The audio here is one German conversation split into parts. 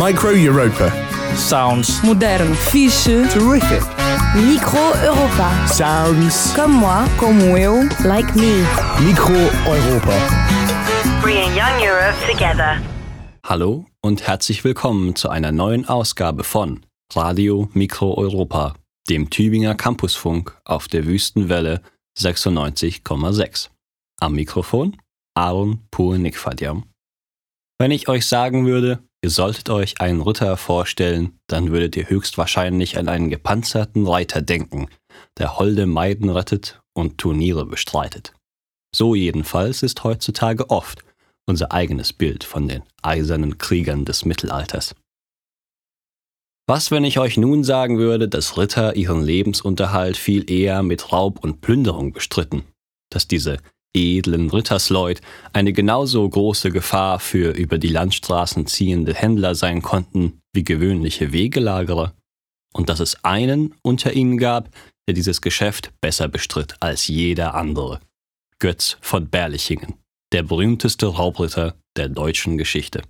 Micro Europa. Sounds. Modern. Fiche. Terrific. Micro Europa. Sounds. Comme moi. Como eu. Like me. Micro Europa. Bringing young Europe together. Hallo und herzlich willkommen zu einer neuen Ausgabe von Radio Micro Europa, dem Tübinger Campusfunk auf der Wüstenwelle 96,6. Am Mikrofon Aaron Puenikfadiam. Wenn ich euch sagen würde, ihr solltet euch einen Ritter vorstellen, dann würdet ihr höchstwahrscheinlich an einen gepanzerten Reiter denken, der holde Maiden rettet und Turniere bestreitet. So jedenfalls ist heutzutage oft unser eigenes Bild von den eisernen Kriegern des Mittelalters. Was, wenn ich euch nun sagen würde, dass Ritter ihren Lebensunterhalt viel eher mit Raub und Plünderung bestritten, dass diese edlen Rittersleut eine genauso große Gefahr für über die Landstraßen ziehende Händler sein konnten wie gewöhnliche Wegelagerer, und dass es einen unter ihnen gab, der dieses Geschäft besser bestritt als jeder andere: Götz von Berlichingen, der berühmteste Raubritter der deutschen Geschichte.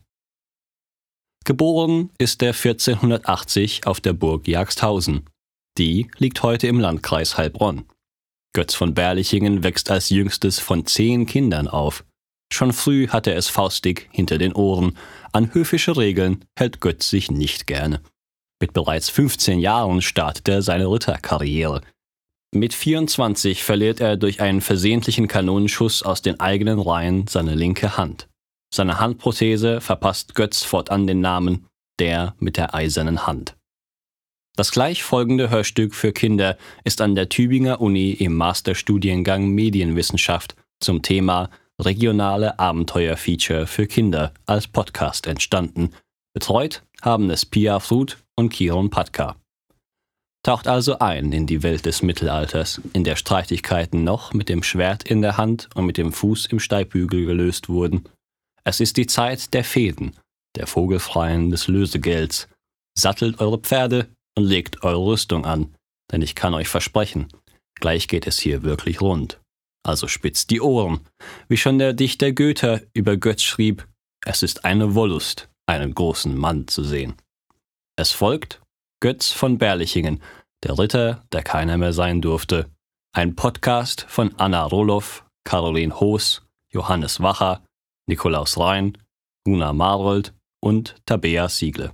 Geboren ist er 1480 auf der Burg Jagsthausen. Die liegt heute im Landkreis Heilbronn. Götz von Berlichingen wächst als jüngstes von 10 Kindern auf. Schon früh hat er es faustig hinter den Ohren. An höfische Regeln hält Götz sich nicht gerne. Mit bereits 15 Jahren startet er seine Ritterkarriere. Mit 24 verliert er durch einen versehentlichen Kanonenschuss aus den eigenen Reihen seine linke Hand. Seine Handprothese verpasst Götz fortan den Namen »Der mit der eisernen Hand«. Das gleich folgende Hörstück für Kinder ist an der Tübinger Uni im Masterstudiengang Medienwissenschaft zum Thema regionale Abenteuerfeature für Kinder als Podcast entstanden. Betreut haben es Pia Fruth und Kiron Patka. Taucht also ein in die Welt des Mittelalters, in der Streitigkeiten noch mit dem Schwert in der Hand und mit dem Fuß im Steigbügel gelöst wurden. Es ist die Zeit der Fehden, der Vogelfreien des Lösegelds. Sattelt eure Pferde und legt eure Rüstung an, denn ich kann euch versprechen, gleich geht es hier wirklich rund. Also spitzt die Ohren, wie schon der Dichter Goethe über Götz schrieb: Es ist eine Wollust, einen großen Mann zu sehen. Es folgt Götz von Berlichingen, der Ritter, der keiner mehr sein durfte. Ein Podcast von Anna Roloff, Caroline Hoos, Johannes Wacher, Nikolaus Rhein, Gunnar Marold und Tabea Siegle.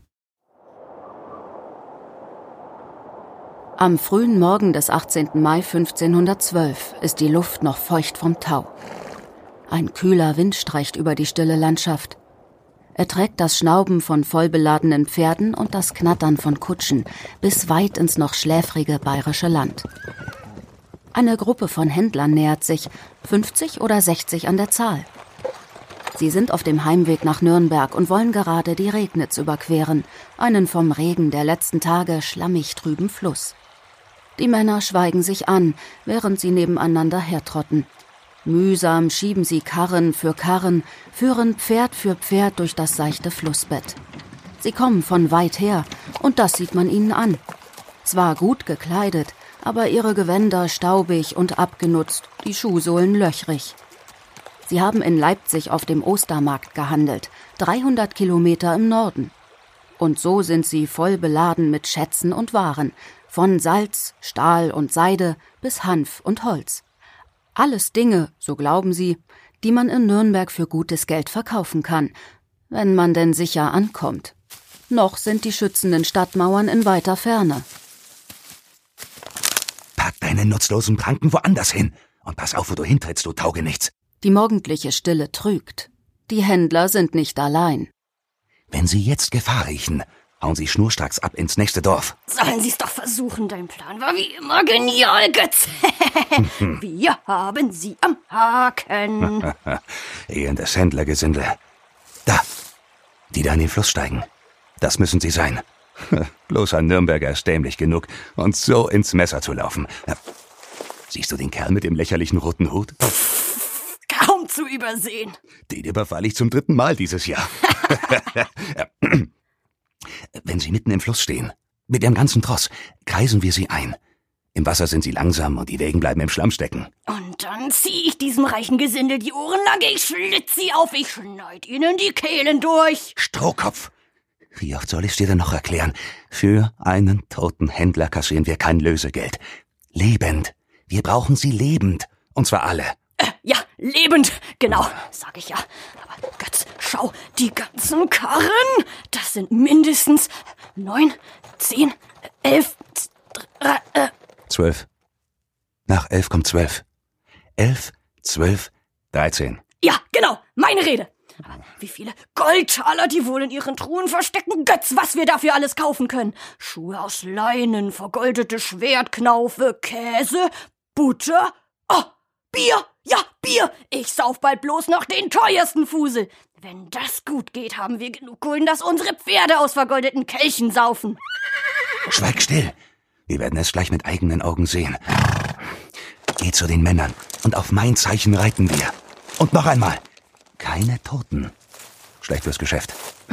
Am frühen Morgen des 18. Mai 1512 ist die Luft noch feucht vom Tau. Ein kühler Wind streicht über die stille Landschaft. Er trägt das Schnauben von vollbeladenen Pferden und das Knattern von Kutschen bis weit ins noch schläfrige bayerische Land. Eine Gruppe von Händlern nähert sich, 50 oder 60 an der Zahl. Sie sind auf dem Heimweg nach Nürnberg und wollen gerade die Regnitz überqueren, einen vom Regen der letzten Tage schlammig trüben Fluss. Die Männer schweigen sich an, während sie nebeneinander hertrotten. Mühsam schieben sie Karren für Karren, führen Pferd für Pferd durch das seichte Flussbett. Sie kommen von weit her, und das sieht man ihnen an. Zwar gut gekleidet, aber ihre Gewänder staubig und abgenutzt, die Schuhsohlen löchrig. Sie haben in Leipzig auf dem Ostermarkt gehandelt, 300 Kilometer im Norden. Und so sind sie voll beladen mit Schätzen und Waren, von Salz, Stahl und Seide bis Hanf und Holz. Alles Dinge, so glauben sie, die man in Nürnberg für gutes Geld verkaufen kann, wenn man denn sicher ankommt. Noch sind die schützenden Stadtmauern in weiter Ferne. Pack deine nutzlosen Pranken woanders hin und pass auf, wo du hintrittst, du Taugenichts. Die morgendliche Stille trügt. Die Händler sind nicht allein. Wenn sie jetzt Gefahr riechen, hauen sie schnurstracks ab ins nächste Dorf. Sollen sie es doch versuchen, dein Plan war wie immer genial, Götz. Wir haben sie am Haken. Ehendes Händlergesindel. Da, die da in den Fluss steigen. Das müssen sie sein. Bloß ein Nürnberger ist dämlich genug, uns so ins Messer zu laufen. Siehst du den Kerl mit dem lächerlichen roten Hut? Kaum zu übersehen. Den überfalle ich zum 3. Mal dieses Jahr. Wenn sie mitten im Fluss stehen, mit ihrem ganzen Tross, kreisen wir sie ein. Im Wasser sind sie langsam und die Wägen bleiben im Schlamm stecken. Und dann zieh ich diesem reichen Gesindel die Ohren lang, ich schlitz sie auf, ich schneid ihnen die Kehlen durch. Strohkopf! Wie oft soll ich's dir denn noch erklären? Für einen toten Händler kassieren wir kein Lösegeld. Lebend. Wir brauchen sie lebend. Und zwar alle. Ja, lebend. Genau, sag ich ja. Aber Götz, schau, die ganzen Karren. Das sind mindestens 9, 10, 11, 12. Nach 11 kommt 12. 11, 12, 13. Ja, genau, meine Rede. Aber wie viele Goldtaler die wohl in ihren Truhen verstecken, Götz, was wir dafür alles kaufen können. Schuhe aus Leinen, vergoldete Schwertknaufe, Käse, Butter, Bier, ja, Bier. Ich sauf bald bloß noch den teuersten Fusel. Wenn das gut geht, haben wir genug Gulden, dass unsere Pferde aus vergoldeten Kelchen saufen. Schweig still. Wir werden es gleich mit eigenen Augen sehen. Geh zu den Männern und auf mein Zeichen reiten wir. Und noch einmal. Keine Toten. Schlecht fürs Geschäft.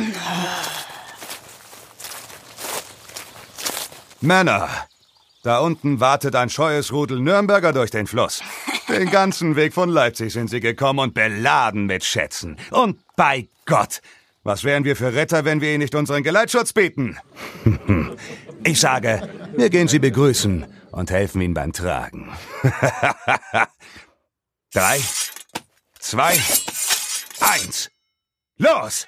Männer, da unten wartet ein scheues Rudel Nürnberger durch den Fluss. Den ganzen Weg von Leipzig sind sie gekommen und beladen mit Schätzen. Und bei Gott, was wären wir für Retter, wenn wir ihnen nicht unseren Geleitschutz bieten? Ich sage, wir gehen sie begrüßen und helfen ihnen beim Tragen. 3, 2, 1, los!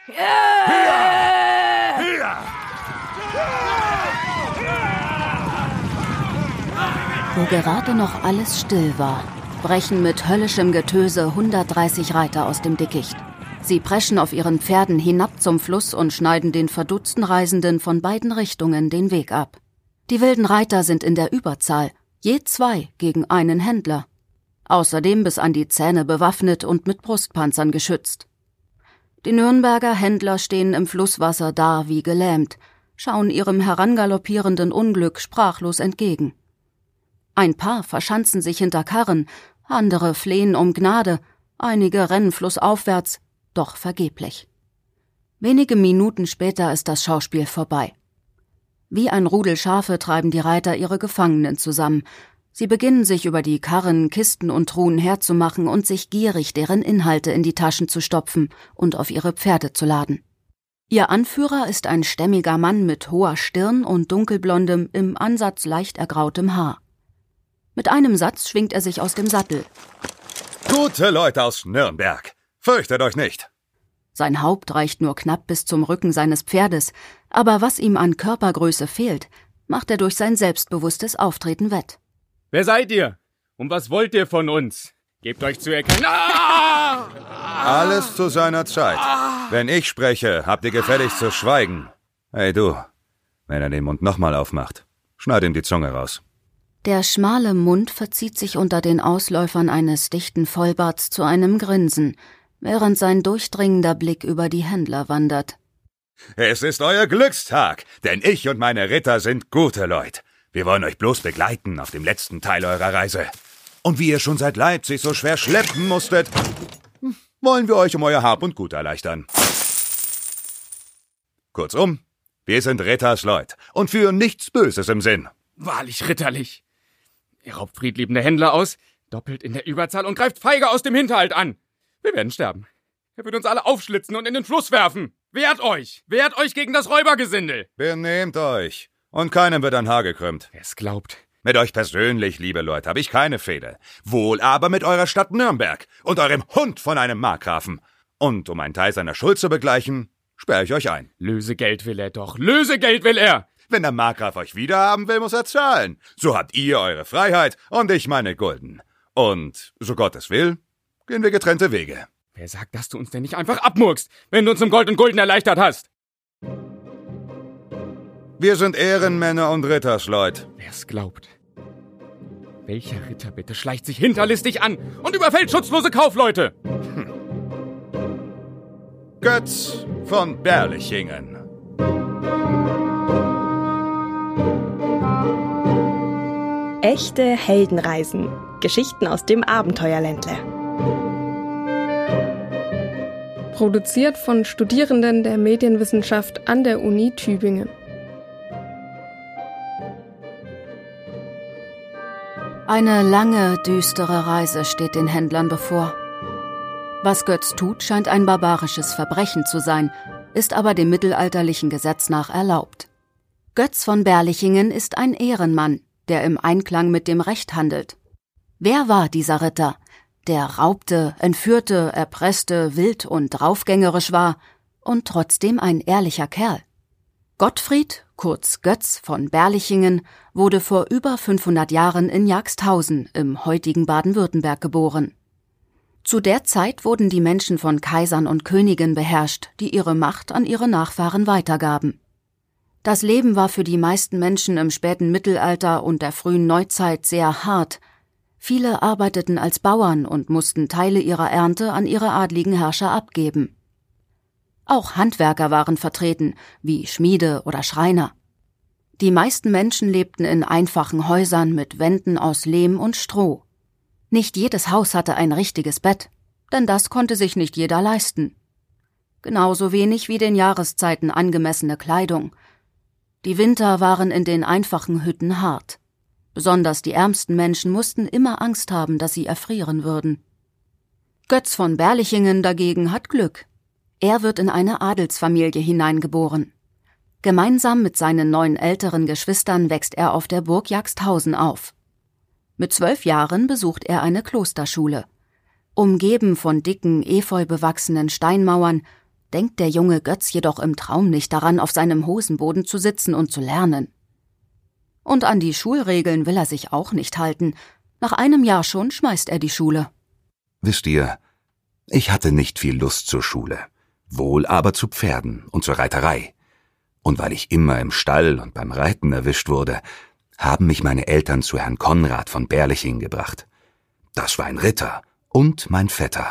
Wo gerade noch alles still war, brechen mit höllischem Getöse 130 Reiter aus dem Dickicht. Sie preschen auf ihren Pferden hinab zum Fluss und schneiden den verdutzten Reisenden von beiden Richtungen den Weg ab. Die wilden Reiter sind in der Überzahl, je 2 gegen einen Händler. Außerdem bis an die Zähne bewaffnet und mit Brustpanzern geschützt. Die Nürnberger Händler stehen im Flusswasser da wie gelähmt, schauen ihrem herangaloppierenden Unglück sprachlos entgegen. Ein paar verschanzen sich hinter Karren, andere flehen um Gnade, einige rennen flussaufwärts, doch vergeblich. Wenige Minuten später ist das Schauspiel vorbei. Wie ein Rudel Schafe treiben die Reiter ihre Gefangenen zusammen. Sie beginnen sich über die Karren, Kisten und Truhen herzumachen und sich gierig deren Inhalte in die Taschen zu stopfen und auf ihre Pferde zu laden. Ihr Anführer ist ein stämmiger Mann mit hoher Stirn und dunkelblondem, im Ansatz leicht ergrautem Haar. Mit einem Satz schwingt er sich aus dem Sattel. Gute Leute aus Nürnberg, fürchtet euch nicht. Sein Haupt reicht nur knapp bis zum Rücken seines Pferdes, aber was ihm an Körpergröße fehlt, macht er durch sein selbstbewusstes Auftreten wett. Wer seid ihr? Und was wollt ihr von uns? Gebt euch zu erkennen. Alles zu seiner Zeit. Wenn ich spreche, habt ihr gefälligst zu schweigen. Hey du, wenn er den Mund nochmal aufmacht, schneid ihm die Zunge raus. Der schmale Mund verzieht sich unter den Ausläufern eines dichten Vollbarts zu einem Grinsen, während sein durchdringender Blick über die Händler wandert. Es ist euer Glückstag, denn ich und meine Ritter sind gute Leute. Wir wollen euch bloß begleiten auf dem letzten Teil eurer Reise. Und wie ihr schon seit Leipzig so schwer schleppen musstet, wollen wir euch um euer Hab und Gut erleichtern. Kurzum, wir sind Ritters Leut und führen nichts Böses im Sinn. Wahrlich ritterlich. Ihr raubt friedliebende Händler aus, doppelt in der Überzahl und greift feige aus dem Hinterhalt an. Wir werden sterben. Er wird uns alle aufschlitzen und in den Fluss werfen. Wehrt euch! Wehrt euch gegen das Räubergesindel! Benehmt euch. Und keinem wird ein Haar gekrümmt. Wer es glaubt. Mit euch persönlich, liebe Leute, habe ich keine Fehde. Wohl aber mit eurer Stadt Nürnberg und eurem Hund von einem Markgrafen. Und um einen Teil seiner Schuld zu begleichen, sperre ich euch ein. Lösegeld will er doch. Lösegeld will er! Wenn der Markgraf euch wiederhaben will, muss er zahlen. So habt ihr eure Freiheit und ich meine Gulden. Und, so Gott es will, gehen wir getrennte Wege. Wer sagt, dass du uns denn nicht einfach abmurkst, wenn du uns um Gold und Gulden erleichtert hast? Wir sind Ehrenmänner und Rittersleut. Wer es glaubt. Welcher Ritter bitte schleicht sich hinterlistig an und überfällt schutzlose Kaufleute? Götz von Berlichingen. Echte Heldenreisen. Geschichten aus dem Abenteuerländle. Produziert von Studierenden der Medienwissenschaft an der Uni Tübingen. Eine lange, düstere Reise steht den Händlern bevor. Was Götz tut, scheint ein barbarisches Verbrechen zu sein. ist aber dem mittelalterlichen Gesetz nach erlaubt. Götz von Berlichingen ist ein Ehrenmann, der im Einklang mit dem Recht handelt. Wer war dieser Ritter, der raubte, entführte, erpresste, wild und draufgängerisch war und trotzdem ein ehrlicher Kerl? Gottfried, kurz Götz von Berlichingen, wurde vor über 500 Jahren in Jagsthausen im heutigen Baden-Württemberg geboren. Zu der Zeit wurden die Menschen von Kaisern und Königen beherrscht, die ihre Macht an ihre Nachfahren weitergaben. Das Leben war für die meisten Menschen im späten Mittelalter und der frühen Neuzeit sehr hart. Viele arbeiteten als Bauern und mussten Teile ihrer Ernte an ihre adligen Herrscher abgeben. Auch Handwerker waren vertreten, wie Schmiede oder Schreiner. Die meisten Menschen lebten in einfachen Häusern mit Wänden aus Lehm und Stroh. Nicht jedes Haus hatte ein richtiges Bett, denn das konnte sich nicht jeder leisten. Genauso wenig wie den Jahreszeiten angemessene Kleidung. Die Winter waren in den einfachen Hütten hart. Besonders die ärmsten Menschen mussten immer Angst haben, dass sie erfrieren würden. Götz von Berlichingen dagegen hat Glück. Er wird in eine Adelsfamilie hineingeboren. Gemeinsam mit seinen 9 älteren Geschwistern wächst er auf der Burg Jagsthausen auf. Mit 12 Jahren besucht er eine Klosterschule. Umgeben von dicken, efeubewachsenen Steinmauern, denkt der junge Götz jedoch im Traum nicht daran, auf seinem Hosenboden zu sitzen und zu lernen. Und an die Schulregeln will er sich auch nicht halten. Nach einem Jahr schon schmeißt er die Schule. Wisst ihr, ich hatte nicht viel Lust zur Schule, wohl aber zu Pferden und zur Reiterei. Und weil ich immer im Stall und beim Reiten erwischt wurde, haben mich meine Eltern zu Herrn Konrad von Berlichingen gebracht. Das war ein Ritter und mein Vetter.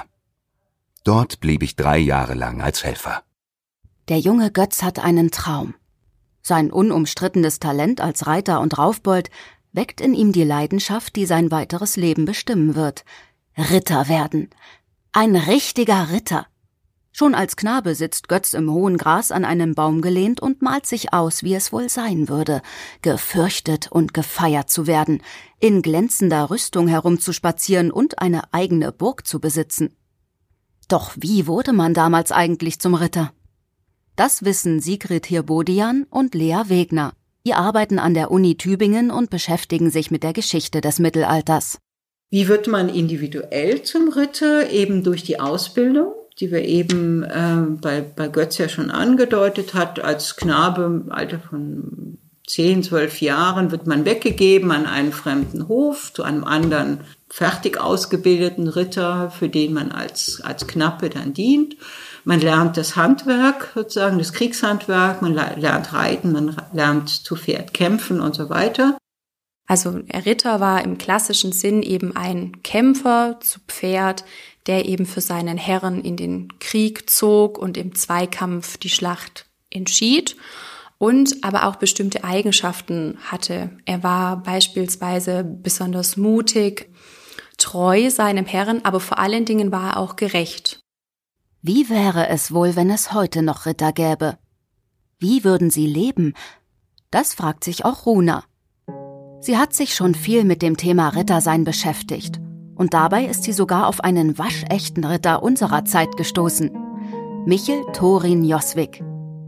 Dort blieb ich 3 Jahre lang als Helfer. Der junge Götz hat einen Traum. Sein unumstrittenes Talent als Reiter und Raufbold weckt in ihm die Leidenschaft, die sein weiteres Leben bestimmen wird. Ritter werden. Ein richtiger Ritter. Schon als Knabe sitzt Götz im hohen Gras an einem Baum gelehnt und malt sich aus, wie es wohl sein würde, gefürchtet und gefeiert zu werden, in glänzender Rüstung herumzuspazieren und eine eigene Burg zu besitzen. Doch wie wurde man damals eigentlich zum Ritter? Das wissen Sigrid Hirbodian und Lea Wegner. Die arbeiten an der Uni Tübingen und beschäftigen sich mit der Geschichte des Mittelalters. Wie wird man individuell zum Ritter? Eben durch die Ausbildung, die wir eben bei Götz ja schon angedeutet hat. Als Knabe im Alter von 10, 12 Jahren wird man weggegeben an einen fremden Hof, zu einem anderen fertig ausgebildeten Ritter, für den man als Knappe dann dient. Man lernt das Handwerk, sozusagen das Kriegshandwerk, man lernt reiten, man lernt zu Pferd kämpfen und so weiter. Also ein Ritter war im klassischen Sinn eben ein Kämpfer zu Pferd, der eben für seinen Herren in den Krieg zog und im Zweikampf die Schlacht entschied und aber auch bestimmte Eigenschaften hatte. Er war beispielsweise besonders mutig, treu seinem Herren, aber vor allen Dingen war er auch gerecht. Wie wäre es wohl, wenn es heute noch Ritter gäbe? Wie würden sie leben? Das fragt sich auch Runa. Sie hat sich schon viel mit dem Thema Rittersein beschäftigt. Und dabei ist sie sogar auf einen waschechten Ritter unserer Zeit gestoßen. Michel Thorin Josvik.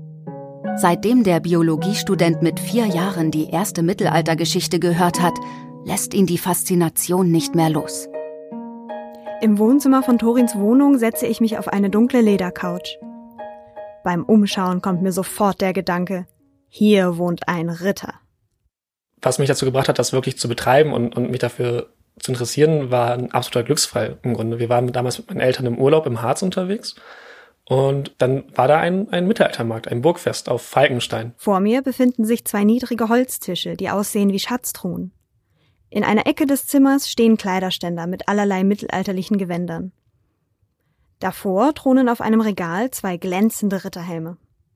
Seitdem der Biologiestudent mit 4 Jahren die erste Mittelaltergeschichte gehört hat, lässt ihn die Faszination nicht mehr los. Im Wohnzimmer von Thorins Wohnung setze ich mich auf eine dunkle Ledercouch. Beim Umschauen kommt mir sofort der Gedanke, hier wohnt ein Ritter. Was mich dazu gebracht hat, das wirklich zu betreiben und mich dafür zu interessieren, war ein absoluter Glücksfall im Grunde. Wir waren damals mit meinen Eltern im Urlaub im Harz unterwegs und dann war da ein Mittelaltermarkt, ein Burgfest auf Falkenstein. Vor mir befinden sich 2 niedrige Holztische, die aussehen wie Schatztruhen. In einer Ecke des Zimmers stehen Kleiderständer mit allerlei mittelalterlichen Gewändern. Davor thronen auf einem Regal 2 glänzende Ritterhelme.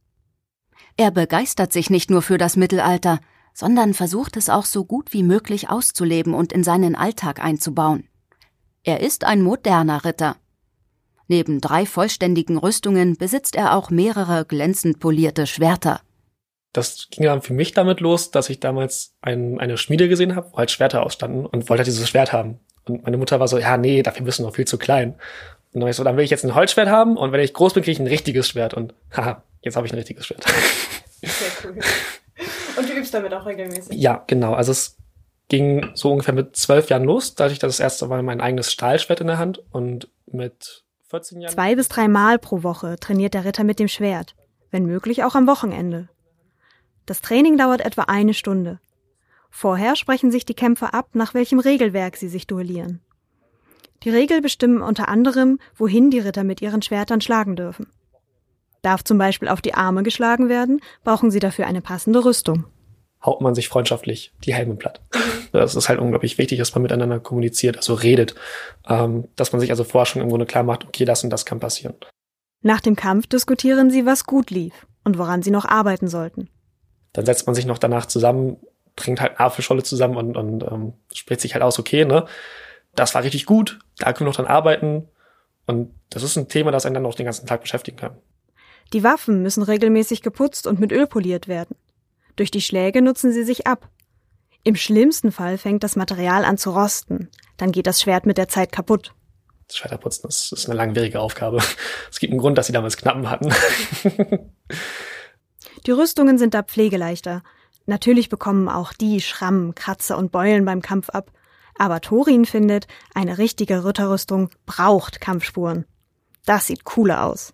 Er begeistert sich nicht nur für das Mittelalter, sondern versucht es auch so gut wie möglich auszuleben und in seinen Alltag einzubauen. Er ist ein moderner Ritter. Neben 3 vollständigen Rüstungen besitzt er auch mehrere glänzend polierte Schwerter. Das ging dann für mich damit los, dass ich damals eine Schmiede gesehen habe, wo halt Schwerter ausstanden und wollte halt dieses Schwert haben. Und meine Mutter war so, ja, nee, dafür bist du noch viel zu klein. Und dann war ich so, dann will ich jetzt ein Holzschwert haben und wenn ich groß bin, kriege ich ein richtiges Schwert. Und haha, jetzt habe ich ein richtiges Schwert. Sehr cool. Und du übst damit auch regelmäßig? Ja, genau. Also es ging so ungefähr mit 12 Jahren los. Da hatte ich das erste Mal mein eigenes Stahlschwert in der Hand. Und mit 14 Jahren... 2 bis 3 Mal pro Woche trainiert der Ritter mit dem Schwert. Wenn möglich auch am Wochenende. Das Training dauert etwa 1 Stunde. Vorher sprechen sich die Kämpfer ab, nach welchem Regelwerk sie sich duellieren. Die Regeln bestimmen unter anderem, wohin die Ritter mit ihren Schwertern schlagen dürfen. Darf zum Beispiel auf die Arme geschlagen werden, brauchen sie dafür eine passende Rüstung. Haut man sich freundschaftlich die Helme platt. Das ist halt unglaublich wichtig, dass man miteinander kommuniziert, also redet. Dass man sich also vorher schon im Grunde klar macht, okay, das und das kann passieren. Nach dem Kampf diskutieren sie, was gut lief und woran sie noch arbeiten sollten. Dann setzt man sich noch danach zusammen, trinkt halt Apfelscholle zusammen und spricht sich halt aus, okay, ne, das war richtig gut, da können wir noch dran arbeiten. Und das ist ein Thema, das einen dann noch den ganzen Tag beschäftigen kann. Die Waffen müssen regelmäßig geputzt und mit Öl poliert werden. Durch die Schläge nutzen sie sich ab. Im schlimmsten Fall fängt das Material an zu rosten. Dann geht das Schwert mit der Zeit kaputt. Das Schwerterputzen, das ist eine langwierige Aufgabe. Es gibt einen Grund, dass sie damals Knappen hatten. Die Rüstungen sind da pflegeleichter. Natürlich bekommen auch die Schrammen, Kratzer und Beulen beim Kampf ab. Aber Thorin findet, eine richtige Ritterrüstung braucht Kampfspuren. Das sieht cooler aus.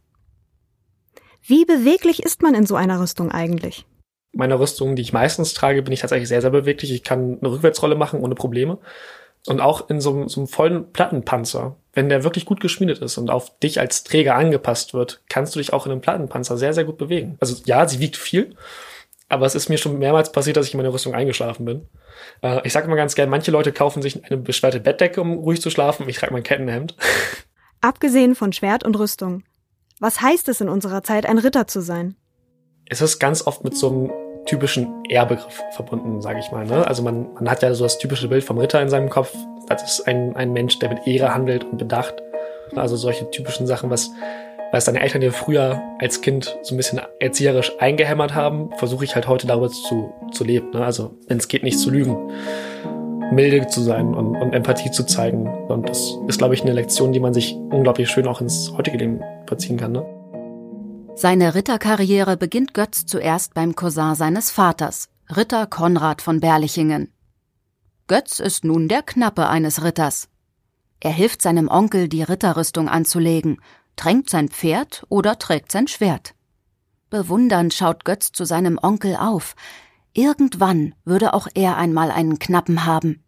Wie beweglich ist man in so einer Rüstung eigentlich? Meine Rüstung, die ich meistens trage, bin ich tatsächlich sehr, sehr beweglich. Ich kann eine Rückwärtsrolle machen ohne Probleme. Und auch in so einem vollen Plattenpanzer, wenn der wirklich gut geschmiedet ist und auf dich als Träger angepasst wird, kannst du dich auch in einem Plattenpanzer sehr, sehr gut bewegen. Also ja, sie wiegt viel, aber es ist mir schon mehrmals passiert, dass ich in meiner Rüstung eingeschlafen bin. Ich sage immer ganz gern, manche Leute kaufen sich eine beschwerte Bettdecke, um ruhig zu schlafen. Ich trage mein Kettenhemd. Abgesehen von Schwert und Rüstung. Was heißt es in unserer Zeit, ein Ritter zu sein? Es ist ganz oft mit so einem typischen Ehrbegriff verbunden, sage ich mal. Ne? Also man hat ja so das typische Bild vom Ritter in seinem Kopf. Das ist ein Mensch, der mit Ehre handelt und Bedacht. Also solche typischen Sachen, was deine Eltern dir früher als Kind so ein bisschen erzieherisch eingehämmert haben, versuche ich halt heute darüber zu leben. Ne? Also wenn es geht, nicht zu lügen. Milde zu sein und Empathie zu zeigen. Und das ist, glaube ich, eine Lektion, die man sich unglaublich schön auch ins heutige Leben verziehen kann. Ne? Seine Ritterkarriere beginnt Götz zuerst beim Cousin seines Vaters, Ritter Konrad von Berlichingen. Götz ist nun der Knappe eines Ritters. Er hilft seinem Onkel, die Ritterrüstung anzulegen, tränkt sein Pferd oder trägt sein Schwert. Bewundernd schaut Götz zu seinem Onkel auf. Irgendwann würde auch er einmal einen Knappen haben.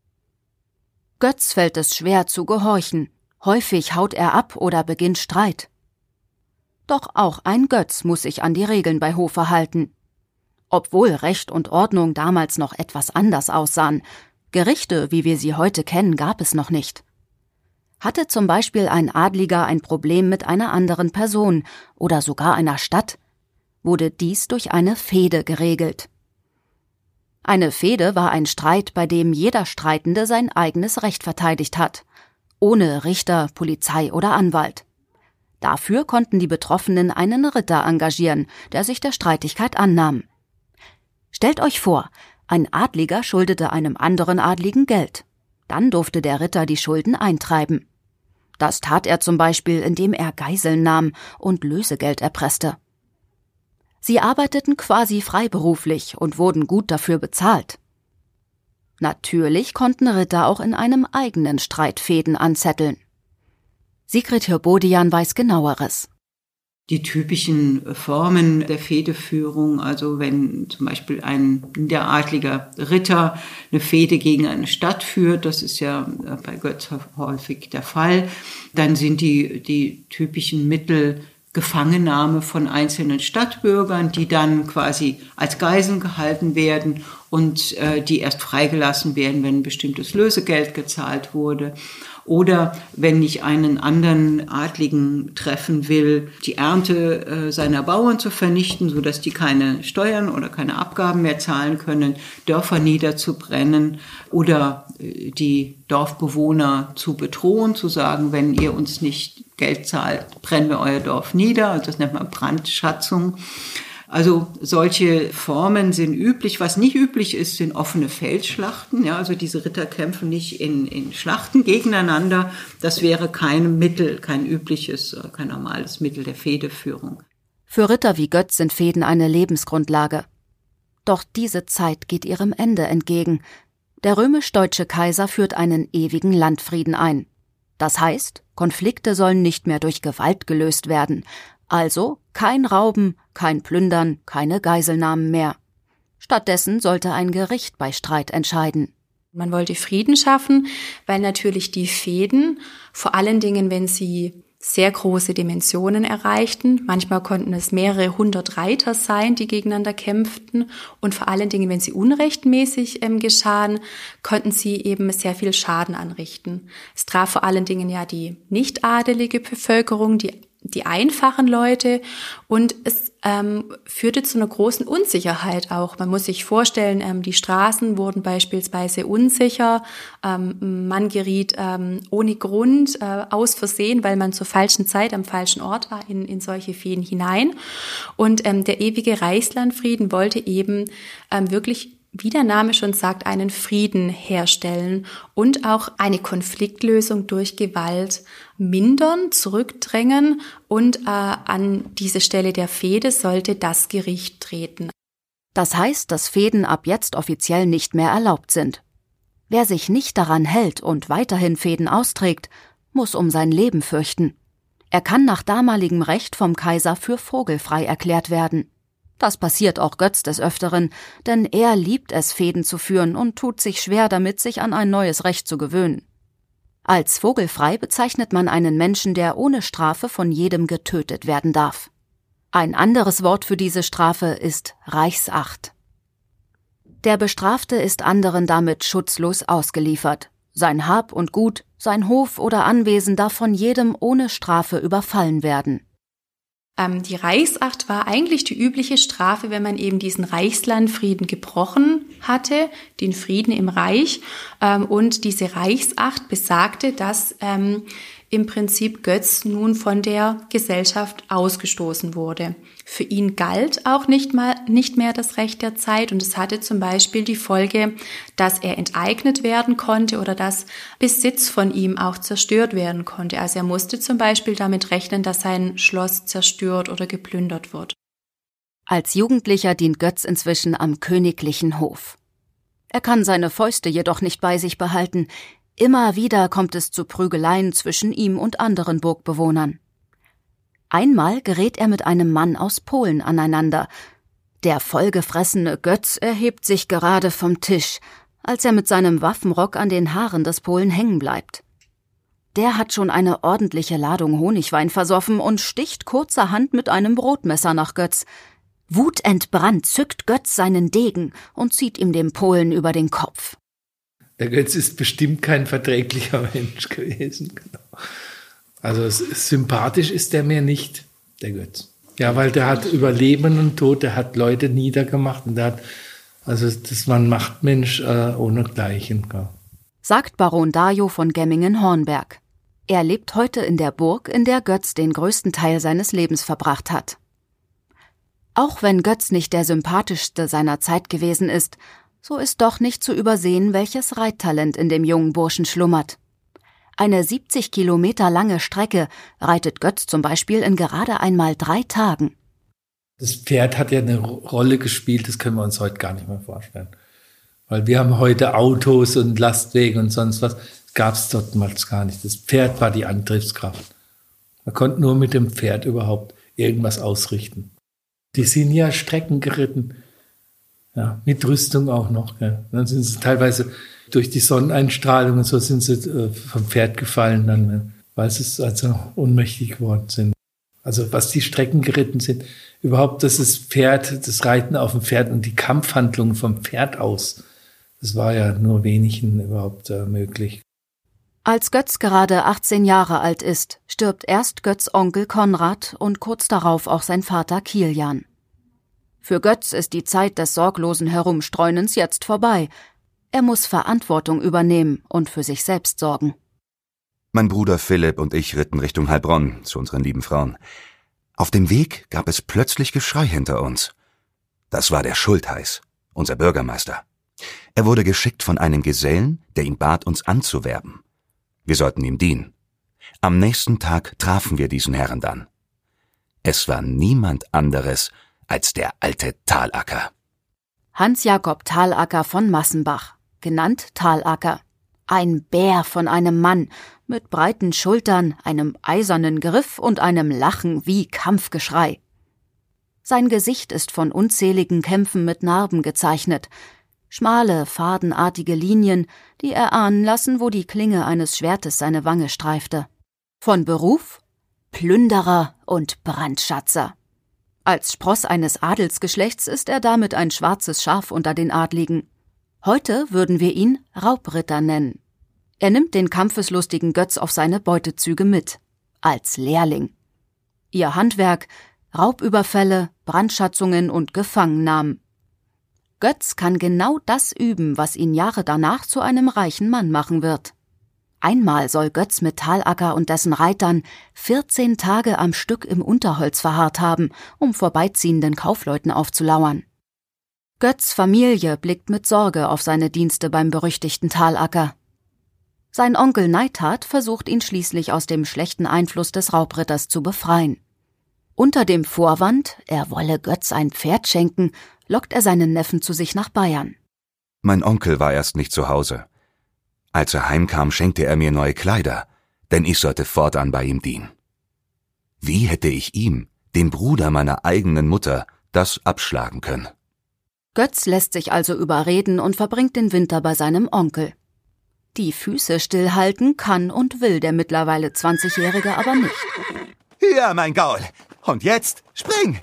Götz fällt es schwer zu gehorchen. Häufig haut er ab oder beginnt Streit. Doch auch ein Götz muss sich an die Regeln bei Hofe halten. Obwohl Recht und Ordnung damals noch etwas anders aussahen, Gerichte, wie wir sie heute kennen, gab es noch nicht. Hatte zum Beispiel ein Adliger ein Problem mit einer anderen Person oder sogar einer Stadt, wurde dies durch eine Fehde geregelt. Eine Fehde war ein Streit, bei dem jeder Streitende sein eigenes Recht verteidigt hat, ohne Richter, Polizei oder Anwalt. Dafür konnten die Betroffenen einen Ritter engagieren, der sich der Streitigkeit annahm. Stellt euch vor, ein Adliger schuldete einem anderen Adligen Geld. Dann durfte der Ritter die Schulden eintreiben. Das tat er zum Beispiel, indem er Geiseln nahm und Lösegeld erpresste. Sie arbeiteten quasi freiberuflich und wurden gut dafür bezahlt. Natürlich konnten Ritter auch in einem eigenen Streit Fehden anzetteln. Sigrid Hirbodian weiß Genaueres. Die typischen Formen der Fehdeführung, also wenn zum Beispiel ein niederadliger Ritter eine Fehde gegen eine Stadt führt, das ist ja bei Götz häufig der Fall, dann sind die typischen Mittel Gefangennahme von einzelnen Stadtbürgern, die dann quasi als Geiseln gehalten werden und die erst freigelassen werden, wenn ein bestimmtes Lösegeld gezahlt wurde. Oder wenn ich einen anderen Adligen treffen will, die Ernte seiner Bauern zu vernichten, sodass die keine Steuern oder keine Abgaben mehr zahlen können, Dörfer niederzubrennen oder die Dorfbewohner zu bedrohen, zu sagen, wenn ihr uns nicht Geld zahlt, brennen wir euer Dorf nieder. Also das nennt man Brandschatzung. Also solche Formen sind üblich. Was nicht üblich ist, sind offene Feldschlachten. Ja, also diese Ritter kämpfen nicht in Schlachten gegeneinander. Das wäre kein übliches, kein normales Mittel der Fehdeführung. Für Ritter wie Götz sind Fehden eine Lebensgrundlage. Doch diese Zeit geht ihrem Ende entgegen. Der römisch-deutsche Kaiser führt einen ewigen Landfrieden ein. Das heißt, Konflikte sollen nicht mehr durch Gewalt gelöst werden. Also kein Rauben, kein Plündern, keine Geiselnahmen mehr. Stattdessen sollte ein Gericht bei Streit entscheiden. Man wollte Frieden schaffen, weil natürlich die Fehden, vor allen Dingen, wenn sie sehr große Dimensionen erreichten, manchmal konnten es mehrere 100 Reiter sein, die gegeneinander kämpften, und vor allen Dingen, wenn sie unrechtmäßig geschahen, konnten sie eben sehr viel Schaden anrichten. Es traf vor allen Dingen ja die nicht adelige Bevölkerung, die einfachen Leute, und es führte zu einer großen Unsicherheit auch. Man muss sich vorstellen, die Straßen wurden beispielsweise unsicher, man geriet ohne Grund aus Versehen, weil man zur falschen Zeit am falschen Ort war, in solche Fehden hinein. Und der ewige Reichslandfrieden wollte eben wirklich, wie der Name schon sagt, einen Frieden herstellen und auch eine Konfliktlösung durch Gewalt mindern, zurückdrängen, und an diese Stelle der Fehde sollte das Gericht treten. Das heißt, dass Fehden ab jetzt offiziell nicht mehr erlaubt sind. Wer sich nicht daran hält und weiterhin Fehden austrägt, muss um sein Leben fürchten. Er kann nach damaligem Recht vom Kaiser für vogelfrei erklärt werden. Das passiert auch Götz des Öfteren, denn er liebt es, Fehden zu führen und tut sich schwer damit, sich an ein neues Recht zu gewöhnen. Als vogelfrei bezeichnet man einen Menschen, der ohne Strafe von jedem getötet werden darf. Ein anderes Wort für diese Strafe ist Reichsacht. Der Bestrafte ist anderen damit schutzlos ausgeliefert. Sein Hab und Gut, sein Hof oder Anwesen darf von jedem ohne Strafe überfallen werden. Die Reichsacht war eigentlich die übliche Strafe, wenn man eben diesen Reichslandfrieden gebrochen hatte, den Frieden im Reich. Und diese Reichsacht besagte, dass im Prinzip Götz nun von der Gesellschaft ausgestoßen wurde. Für ihn galt auch nicht mehr das Recht der Zeit, und es hatte zum Beispiel die Folge, dass er enteignet werden konnte oder dass Besitz von ihm auch zerstört werden konnte. Also er musste zum Beispiel damit rechnen, dass sein Schloss zerstört oder geplündert wird. Als Jugendlicher dient Götz inzwischen am königlichen Hof. Er kann seine Fäuste jedoch nicht bei sich behalten. Immer wieder kommt es zu Prügeleien zwischen ihm und anderen Burgbewohnern. Einmal gerät er mit einem Mann aus Polen aneinander. Der vollgefressene Götz erhebt sich gerade vom Tisch, als er mit seinem Waffenrock an den Haaren des Polen hängen bleibt. Der hat schon eine ordentliche Ladung Honigwein versoffen und sticht kurzerhand mit einem Brotmesser nach Götz. Wutentbrannt zückt Götz seinen Degen und zieht ihm dem Polen über den Kopf. Der Götz ist bestimmt kein verträglicher Mensch gewesen. Genau. Also sympathisch ist der mir nicht, der Götz. Ja, weil der hat über Leben und Tod, der hat Leute niedergemacht. Und das war ein Machtmensch ohnegleichen. Sagt Baron Dajo von Gemmingen-Hornberg. Er lebt heute in der Burg, in der Götz den größten Teil seines Lebens verbracht hat. Auch wenn Götz nicht der sympathischste seiner Zeit gewesen ist, so ist doch nicht zu übersehen, welches Reittalent in dem jungen Burschen schlummert. Eine 70 Kilometer lange Strecke reitet Götz zum Beispiel in gerade einmal 3 Tagen. Das Pferd hat ja eine Rolle gespielt, das können wir uns heute gar nicht mehr vorstellen. Weil wir haben heute Autos und Lastwege und sonst was. Das gab es damals gar nicht. Das Pferd war die Antriebskraft. Man konnte nur mit dem Pferd überhaupt irgendwas ausrichten. Die sind ja Strecken geritten. Ja, mit Rüstung auch noch. Ja. Dann sind sie teilweise durch die Sonneneinstrahlung und so sind sie vom Pferd gefallen, dann, weil sie also ohnmächtig geworden sind. Also was die Strecken geritten sind, überhaupt das Pferd, das Reiten auf dem Pferd und die Kampfhandlungen vom Pferd aus, das war ja nur wenigen überhaupt möglich. Als Götz gerade 18 Jahre alt ist, stirbt erst Götz' Onkel Konrad und kurz darauf auch sein Vater Kilian. Für Götz ist die Zeit des sorglosen Herumstreunens jetzt vorbei. Er muss Verantwortung übernehmen und für sich selbst sorgen. Mein Bruder Philipp und ich ritten Richtung Heilbronn zu unseren lieben Frauen. Auf dem Weg gab es plötzlich Geschrei hinter uns. Das war der Schultheiß, unser Bürgermeister. Er wurde geschickt von einem Gesellen, der ihn bat, uns anzuwerben. Wir sollten ihm dienen. Am nächsten Tag trafen wir diesen Herrn dann. Es war niemand anderes als der alte Thalacker. Hans-Jakob Thalacker von Massenbach, genannt Thalacker. Ein Bär von einem Mann, mit breiten Schultern, einem eisernen Griff und einem Lachen wie Kampfgeschrei. Sein Gesicht ist von unzähligen Kämpfen mit Narben gezeichnet. Schmale, fadenartige Linien, die erahnen lassen, wo die Klinge eines Schwertes seine Wange streifte. Von Beruf? Plünderer und Brandschatzer. Als Spross eines Adelsgeschlechts ist er damit ein schwarzes Schaf unter den Adligen. Heute würden wir ihn Raubritter nennen. Er nimmt den kampfeslustigen Götz auf seine Beutezüge mit, als Lehrling. Ihr Handwerk: Raubüberfälle, Brandschatzungen und Gefangennahmen. Götz kann genau das üben, was ihn Jahre danach zu einem reichen Mann machen wird. Einmal soll Götz mit Thalacker und dessen Reitern 14 Tage am Stück im Unterholz verharrt haben, um vorbeiziehenden Kaufleuten aufzulauern. Götz' Familie blickt mit Sorge auf seine Dienste beim berüchtigten Thalacker. Sein Onkel Neidhart versucht ihn schließlich aus dem schlechten Einfluss des Raubritters zu befreien. Unter dem Vorwand, er wolle Götz ein Pferd schenken, lockt er seinen Neffen zu sich nach Bayern. Mein Onkel war erst nicht zu Hause. Als er heimkam, schenkte er mir neue Kleider, denn ich sollte fortan bei ihm dienen. Wie hätte ich ihm, dem Bruder meiner eigenen Mutter, das abschlagen können? Götz lässt sich also überreden und verbringt den Winter bei seinem Onkel. Die Füße stillhalten kann und will der mittlerweile 20-Jährige aber nicht. Ja, mein Gaul. Und jetzt spring!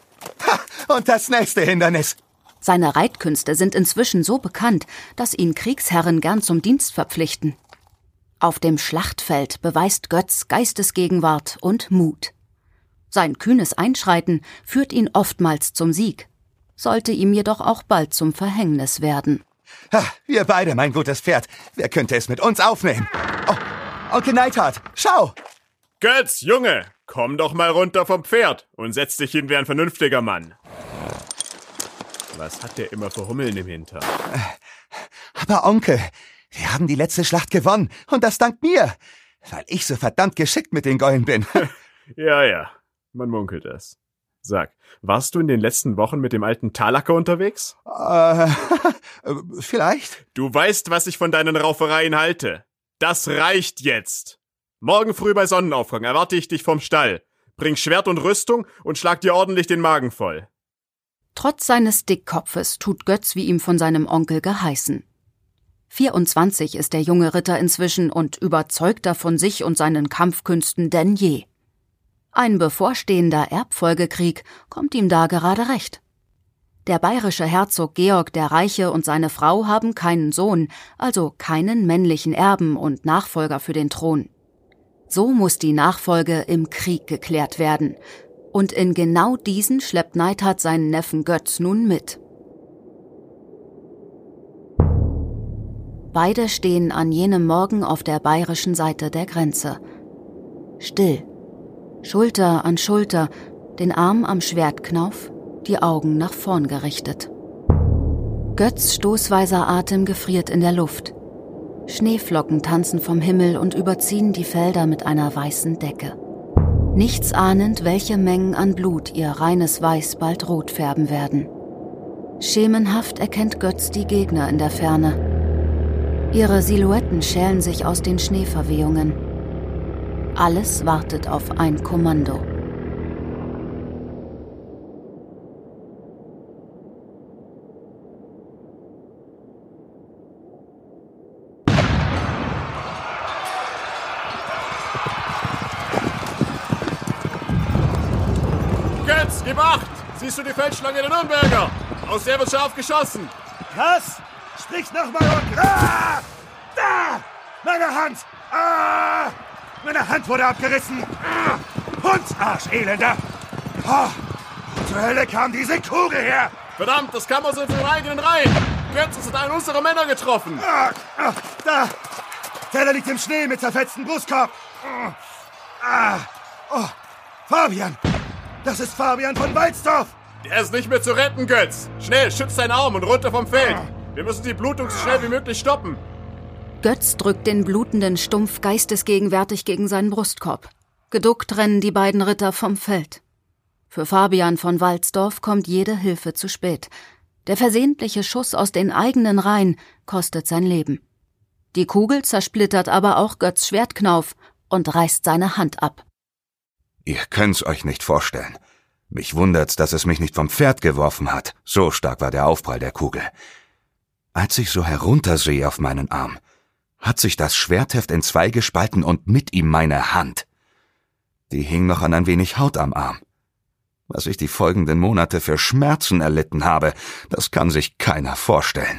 Ha, und das nächste Hindernis. Seine Reitkünste sind inzwischen so bekannt, dass ihn Kriegsherren gern zum Dienst verpflichten. Auf dem Schlachtfeld beweist Götz Geistesgegenwart und Mut. Sein kühnes Einschreiten führt ihn oftmals zum Sieg, sollte ihm jedoch auch bald zum Verhängnis werden. Ha, wir beide, mein gutes Pferd. Wer könnte es mit uns aufnehmen? Oh, Onkel Neidhart, schau! Götz, Junge, komm doch mal runter vom Pferd und setz dich hin wie ein vernünftiger Mann. Was hat der immer für Hummeln im Hintern? Aber Onkel, wir haben die letzte Schlacht gewonnen und das dank mir, weil ich so verdammt geschickt mit den Gäulen bin. Ja, man munkelt es. Sag, warst du in den letzten Wochen mit dem alten Thalacker unterwegs? Vielleicht. Du weißt, was ich von deinen Raufereien halte. Das reicht jetzt. Morgen früh bei Sonnenaufgang erwarte ich dich vom Stall. Bring Schwert und Rüstung und schlag dir ordentlich den Magen voll. Trotz seines Dickkopfes tut Götz, wie ihm von seinem Onkel geheißen. 24 ist der junge Ritter inzwischen und überzeugter von sich und seinen Kampfkünsten denn je. Ein bevorstehender Erbfolgekrieg kommt ihm da gerade recht. Der bayerische Herzog Georg der Reiche und seine Frau haben keinen Sohn, also keinen männlichen Erben und Nachfolger für den Thron. So muss die Nachfolge im Krieg geklärt werden. Und in genau diesen schleppt Neidhart seinen Neffen Götz nun mit. Beide stehen an jenem Morgen auf der bayerischen Seite der Grenze. Still, Schulter an Schulter, den Arm am Schwertknauf, die Augen nach vorn gerichtet. Götz' stoßweiser Atem gefriert in der Luft. Schneeflocken tanzen vom Himmel und überziehen die Felder mit einer weißen Decke. Nichts ahnend, welche Mengen an Blut ihr reines Weiß bald rot färben werden. Schemenhaft erkennt Götz die Gegner in der Ferne. Ihre Silhouetten schälen sich aus den Schneeverwehungen. Alles wartet auf ein Kommando. Götz, gib Acht! Siehst du die Feldschlange der Nürnberger? Aus der wird scharf geschossen. Was? Sprich nochmal und... Ah! Da! Meine Hand! Ah! Meine Hand wurde abgerissen! Ah! Hundsarsch, Elender! Oh, wo zur Hölle kam diese Kugel her? Verdammt, das kam aus unseren eigenen Reihen! Götz, es hat einen unserer Männer getroffen! Da! Der liegt im Schnee mit zerfetztem Brustkorb! Oh, Fabian! Das ist Fabian von Walzdorf! Der ist nicht mehr zu retten, Götz! Schnell, schütz deinen Arm und runter vom Feld! Wir müssen die Blutung so schnell wie möglich stoppen! Götz drückt den blutenden Stumpf geistesgegenwärtig gegen seinen Brustkorb. Geduckt rennen die beiden Ritter vom Feld. Für Fabian von Walzdorf kommt jede Hilfe zu spät. Der versehentliche Schuss aus den eigenen Reihen kostet sein Leben. Die Kugel zersplittert aber auch Götz Schwertknauf und reißt seine Hand ab. Ihr könnt's euch nicht vorstellen. Mich wundert's, dass es mich nicht vom Pferd geworfen hat. So stark war der Aufprall der Kugel. Als ich so heruntersehe auf meinen Arm, hat sich das Schwertheft in 2 gespalten und mit ihm meine Hand. Die hing noch an ein wenig Haut am Arm. Was ich die folgenden Monate für Schmerzen erlitten habe, das kann sich keiner vorstellen.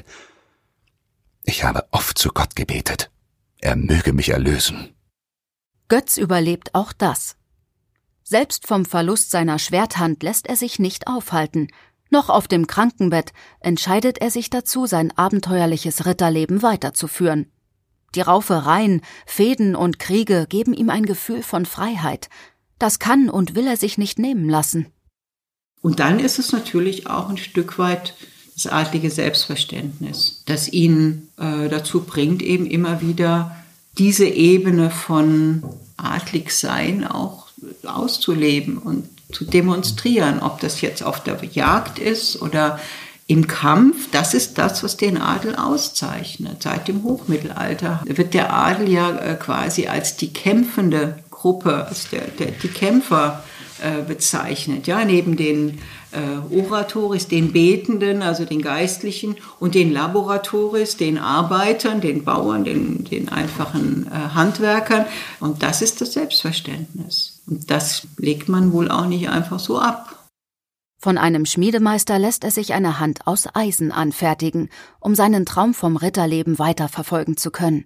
Ich habe oft zu Gott gebetet. Er möge mich erlösen. Götz überlebt auch das. Selbst vom Verlust seiner Schwerthand lässt er sich nicht aufhalten. Noch auf dem Krankenbett entscheidet er sich dazu, sein abenteuerliches Ritterleben weiterzuführen. Die Raufereien, Fehden und Kriege geben ihm ein Gefühl von Freiheit. Das kann und will er sich nicht nehmen lassen. Und dann ist es natürlich auch ein Stück weit das adlige Selbstverständnis, das ihn dazu bringt, eben immer wieder diese Ebene von Adligsein auch auszuleben und zu demonstrieren, ob das jetzt auf der Jagd ist oder im Kampf. Das ist das, was den Adel auszeichnet. Seit dem Hochmittelalter wird der Adel ja quasi als die kämpfende Gruppe, als die Kämpfer bezeichnet. Ja, neben den Oratoris, den Betenden, also den Geistlichen, und den Laboratoris, den Arbeitern, den Bauern, den einfachen Handwerkern. Und das ist das Selbstverständnis. Und das legt man wohl auch nicht einfach so ab. Von einem Schmiedemeister lässt er sich eine Hand aus Eisen anfertigen, um seinen Traum vom Ritterleben weiterverfolgen zu können.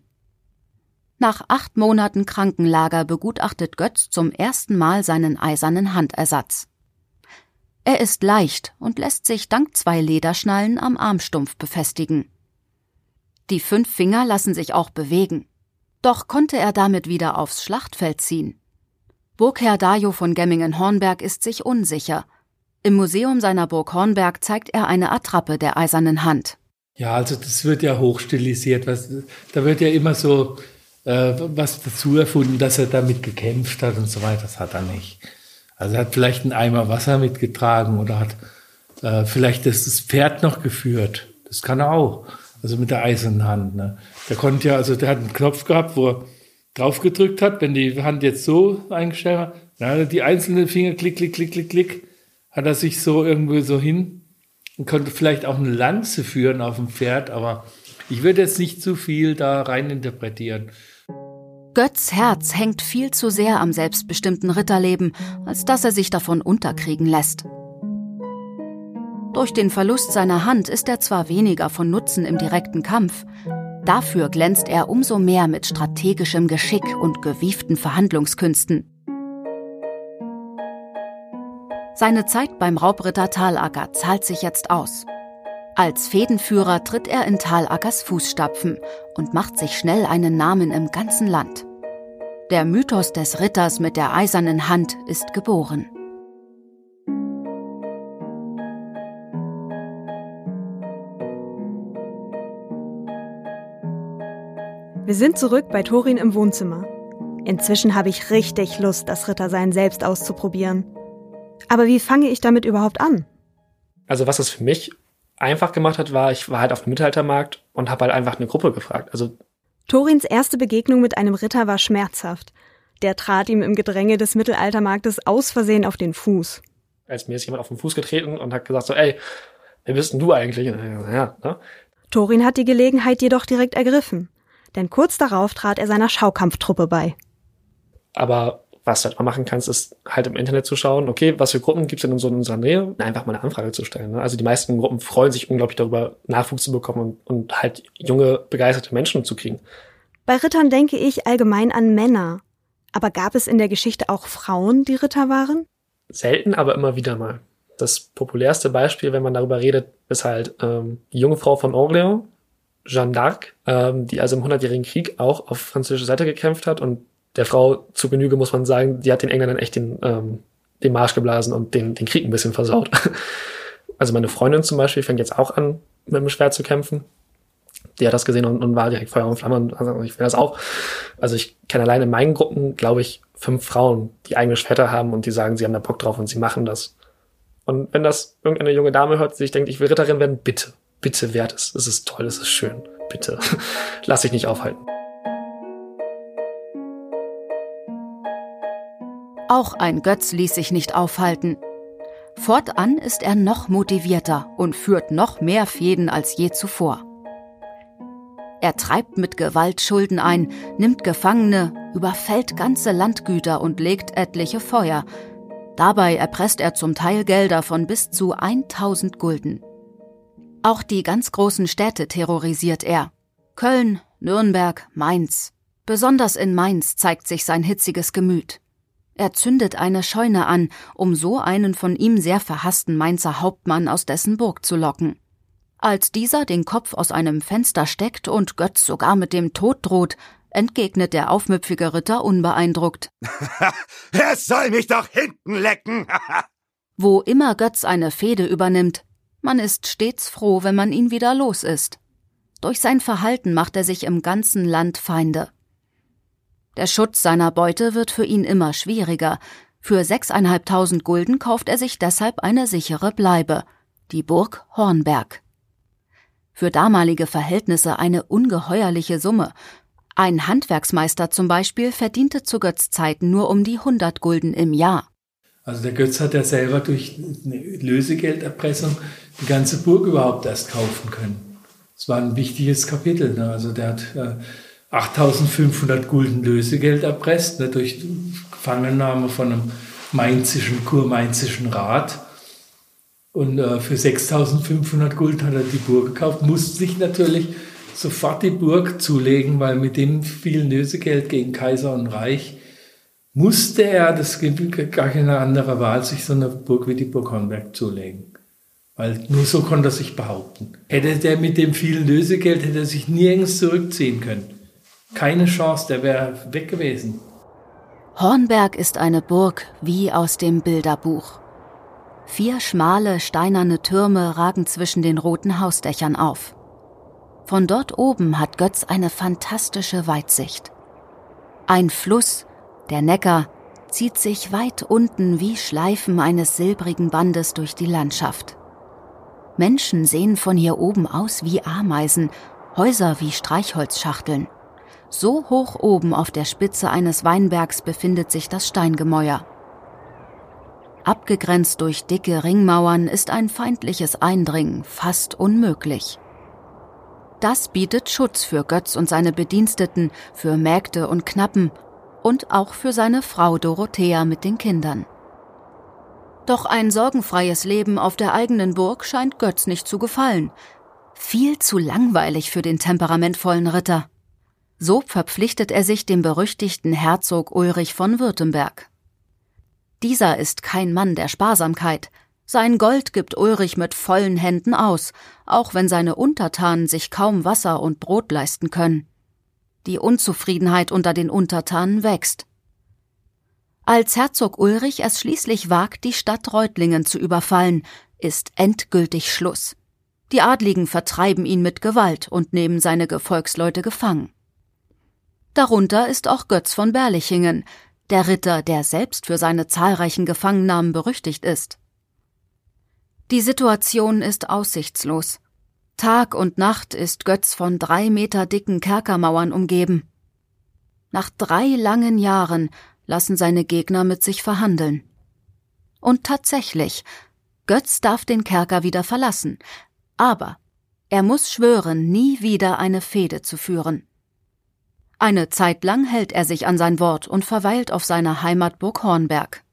Nach 8 Monaten Krankenlager begutachtet Götz zum ersten Mal seinen eisernen Handersatz. Er ist leicht und lässt sich dank 2 Lederschnallen am Armstumpf befestigen. Die 5 Finger lassen sich auch bewegen. Doch konnte er damit wieder aufs Schlachtfeld ziehen. Burgherr Dajo von Gemmingen-Hornberg ist sich unsicher. Im Museum seiner Burg Hornberg zeigt er eine Attrappe der eisernen Hand. Ja, also das wird ja hochstilisiert. Da wird ja immer so was dazu erfunden, dass er damit gekämpft hat und so weiter. Das hat er nicht. Also er hat vielleicht einen Eimer Wasser mitgetragen oder hat vielleicht das Pferd noch geführt. Das kann er auch. Also mit der eisernen Hand. Ne? Der hat einen Knopf gehabt, wo er drauf gedrückt hat. Wenn die Hand jetzt so eingestellt hat, dann hat er die einzelnen Finger klick, klick, klick, klick, klick, hat er sich so irgendwo so hin und konnte vielleicht auch eine Lanze führen auf dem Pferd. Aber ich würde jetzt nicht zu viel da rein interpretieren. Götz' Herz hängt viel zu sehr am selbstbestimmten Ritterleben, als dass er sich davon unterkriegen lässt. Durch den Verlust seiner Hand ist er zwar weniger von Nutzen im direkten Kampf, dafür glänzt er umso mehr mit strategischem Geschick und gewieften Verhandlungskünsten. Seine Zeit beim Raubritter Thalacker zahlt sich jetzt aus. Als Fehdenführer tritt er in Thalackers Fußstapfen und macht sich schnell einen Namen im ganzen Land. Der Mythos des Ritters mit der eisernen Hand ist geboren. Wir sind zurück bei Thorin im Wohnzimmer. Inzwischen habe ich richtig Lust, das Rittersein selbst auszuprobieren. Aber wie fange ich damit überhaupt an? Also was es für mich einfach gemacht hat, ich war halt auf dem Mittelaltermarkt und habe halt einfach eine Gruppe gefragt. Also Thorins erste Begegnung mit einem Ritter war schmerzhaft. Der trat ihm im Gedränge des Mittelaltermarktes aus Versehen auf den Fuß. Als mir ist jemand auf den Fuß getreten und hat gesagt so, ey, wer bist denn du eigentlich? Ja, ne? Thorin hat die Gelegenheit jedoch direkt ergriffen. Denn kurz darauf trat er seiner Schaukampftruppe bei. Aber was du halt mal machen kannst, ist halt im Internet zu schauen, okay, was für Gruppen gibt es denn in unserer Nähe? Einfach mal eine Anfrage zu stellen. Ne? Also die meisten Gruppen freuen sich unglaublich darüber, Nachwuchs zu bekommen und halt junge, begeisterte Menschen zu kriegen. Bei Rittern denke ich allgemein an Männer. Aber gab es in der Geschichte auch Frauen, die Ritter waren? Selten, aber immer wieder mal. Das populärste Beispiel, wenn man darüber redet, ist halt die junge Frau von Orléans, Jeanne d'Arc, die also im 100-jährigen Krieg auch auf französischer Seite gekämpft hat. Und der Frau zu Genüge muss man sagen, die hat den Engländern echt den Marsch geblasen und den Krieg ein bisschen versaut. Also meine Freundin zum Beispiel fängt jetzt auch an, mit dem Schwert zu kämpfen. Die hat das gesehen und war direkt Feuer und Flamme und also ich will das auch. Also ich kenne alleine in meinen Gruppen, glaube ich, 5 Frauen, die eigene Schwerter haben und die sagen, sie haben da Bock drauf und sie machen das. Und wenn das irgendeine junge Dame hört, die sich denkt, ich will Ritterin werden, bitte, bitte wert es. Es ist toll, es ist schön. Bitte, lass dich nicht aufhalten. Auch ein Götz ließ sich nicht aufhalten. Fortan ist er noch motivierter und führt noch mehr Fehden als je zuvor. Er treibt mit Gewalt Schulden ein, nimmt Gefangene, überfällt ganze Landgüter und legt etliche Feuer. Dabei erpresst er zum Teil Gelder von bis zu 1000 Gulden. Auch die ganz großen Städte terrorisiert er. Köln, Nürnberg, Mainz. Besonders in Mainz zeigt sich sein hitziges Gemüt. Er zündet eine Scheune an, um so einen von ihm sehr verhassten Mainzer Hauptmann aus dessen Burg zu locken. Als dieser den Kopf aus einem Fenster steckt und Götz sogar mit dem Tod droht, entgegnet der aufmüpfige Ritter unbeeindruckt. Er soll mich doch hinten lecken! Wo immer Götz eine Fehde übernimmt, man ist stets froh, wenn man ihn wieder los ist. Durch sein Verhalten macht er sich im ganzen Land Feinde. Der Schutz seiner Beute wird für ihn immer schwieriger. Für 6.500 Gulden kauft er sich deshalb eine sichere Bleibe, die Burg Hornberg. Für damalige Verhältnisse eine ungeheuerliche Summe. Ein Handwerksmeister zum Beispiel verdiente zu Götz Zeiten nur um die 100 Gulden im Jahr. Also der Götz hat ja selber durch eine Lösegelderpressung die ganze Burg überhaupt erst kaufen können. Das war ein wichtiges Kapitel. Ne? Also der hat 8.500 Gulden Lösegeld erpresst, ne? Durch Gefangennahme von einem kurmainzischen Rat. Und für 6.500 Gulden hat er die Burg gekauft, musste sich natürlich sofort die Burg zulegen, weil mit dem vielen Lösegeld gegen Kaiser und Reich musste er, das gibt gar keine andere Wahl, sich so eine Burg wie die Burg Hornberg zulegen. Weil nur so konnte er sich behaupten. Hätte der mit dem vielen Lösegeld, hätte er sich nirgends zurückziehen können. Keine Chance, der wäre weg gewesen. Hornberg ist eine Burg wie aus dem Bilderbuch. 4 schmale, steinerne Türme ragen zwischen den roten Hausdächern auf. Von dort oben hat Götz eine fantastische Weitsicht. Ein Fluss, der Neckar, zieht sich weit unten wie Schleifen eines silbrigen Bandes durch die Landschaft. Menschen sehen von hier oben aus wie Ameisen, Häuser wie Streichholzschachteln. So hoch oben auf der Spitze eines Weinbergs befindet sich das Steingemäuer. Abgegrenzt durch dicke Ringmauern ist ein feindliches Eindringen fast unmöglich. Das bietet Schutz für Götz und seine Bediensteten, für Mägde und Knappen und auch für seine Frau Dorothea mit den Kindern. Doch ein sorgenfreies Leben auf der eigenen Burg scheint Götz nicht zu gefallen. Viel zu langweilig für den temperamentvollen Ritter. So verpflichtet er sich dem berüchtigten Herzog Ulrich von Württemberg. Dieser ist kein Mann der Sparsamkeit. Sein Gold gibt Ulrich mit vollen Händen aus, auch wenn seine Untertanen sich kaum Wasser und Brot leisten können. Die Unzufriedenheit unter den Untertanen wächst. Als Herzog Ulrich es schließlich wagt, die Stadt Reutlingen zu überfallen, ist endgültig Schluss. Die Adligen vertreiben ihn mit Gewalt und nehmen seine Gefolgsleute gefangen. Darunter ist auch Götz von Berlichingen, der Ritter, der selbst für seine zahlreichen Gefangennahmen berüchtigt ist. Die Situation ist aussichtslos. Tag und Nacht ist Götz von 3 Meter dicken Kerkermauern umgeben. Nach 3 langen Jahren lassen seine Gegner mit sich verhandeln. Und tatsächlich, Götz darf den Kerker wieder verlassen, aber er muss schwören, nie wieder eine Fehde zu führen. Eine Zeit lang hält er sich an sein Wort und verweilt auf seiner Heimatburg Hornberg.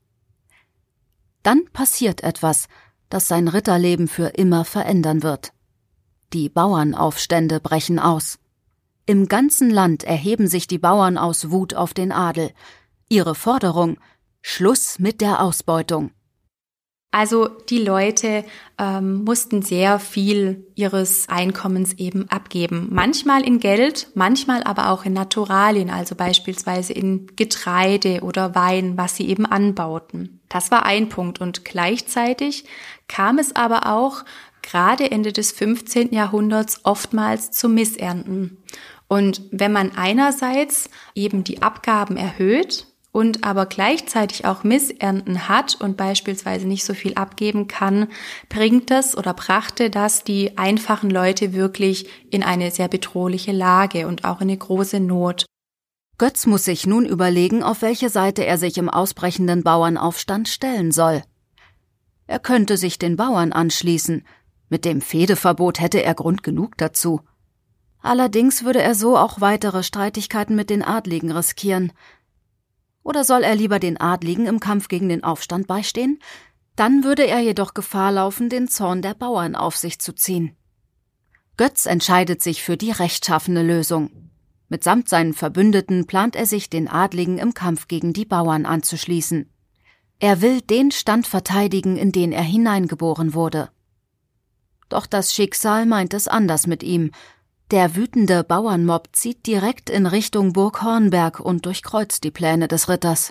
Dann passiert etwas, das sein Ritterleben für immer verändern wird. Die Bauernaufstände brechen aus. Im ganzen Land erheben sich die Bauern aus Wut auf den Adel. Ihre Forderung: Schluss mit der Ausbeutung. Also die Leute mussten sehr viel ihres Einkommens eben abgeben. Manchmal in Geld, manchmal aber auch in Naturalien, also beispielsweise in Getreide oder Wein, was sie eben anbauten. Das war ein Punkt. Und gleichzeitig kam es aber auch gerade Ende des 15. Jahrhunderts oftmals zu Missernten. Und wenn man einerseits eben die Abgaben erhöht und aber gleichzeitig auch Missernten hat und beispielsweise nicht so viel abgeben kann, brachte das die einfachen Leute wirklich in eine sehr bedrohliche Lage und auch in eine große Not. Götz muss sich nun überlegen, auf welche Seite er sich im ausbrechenden Bauernaufstand stellen soll. Er könnte sich den Bauern anschließen. Mit dem Fehdeverbot hätte er Grund genug dazu. Allerdings würde er so auch weitere Streitigkeiten mit den Adligen riskieren. Oder soll er lieber den Adligen im Kampf gegen den Aufstand beistehen? Dann würde er jedoch Gefahr laufen, den Zorn der Bauern auf sich zu ziehen. Götz entscheidet sich für die rechtschaffene Lösung. Mitsamt seinen Verbündeten plant er sich, den Adligen im Kampf gegen die Bauern anzuschließen. Er will den Stand verteidigen, in den er hineingeboren wurde. Doch das Schicksal meint es anders mit ihm. Der wütende Bauernmob zieht direkt in Richtung Burg Hornberg und durchkreuzt die Pläne des Ritters.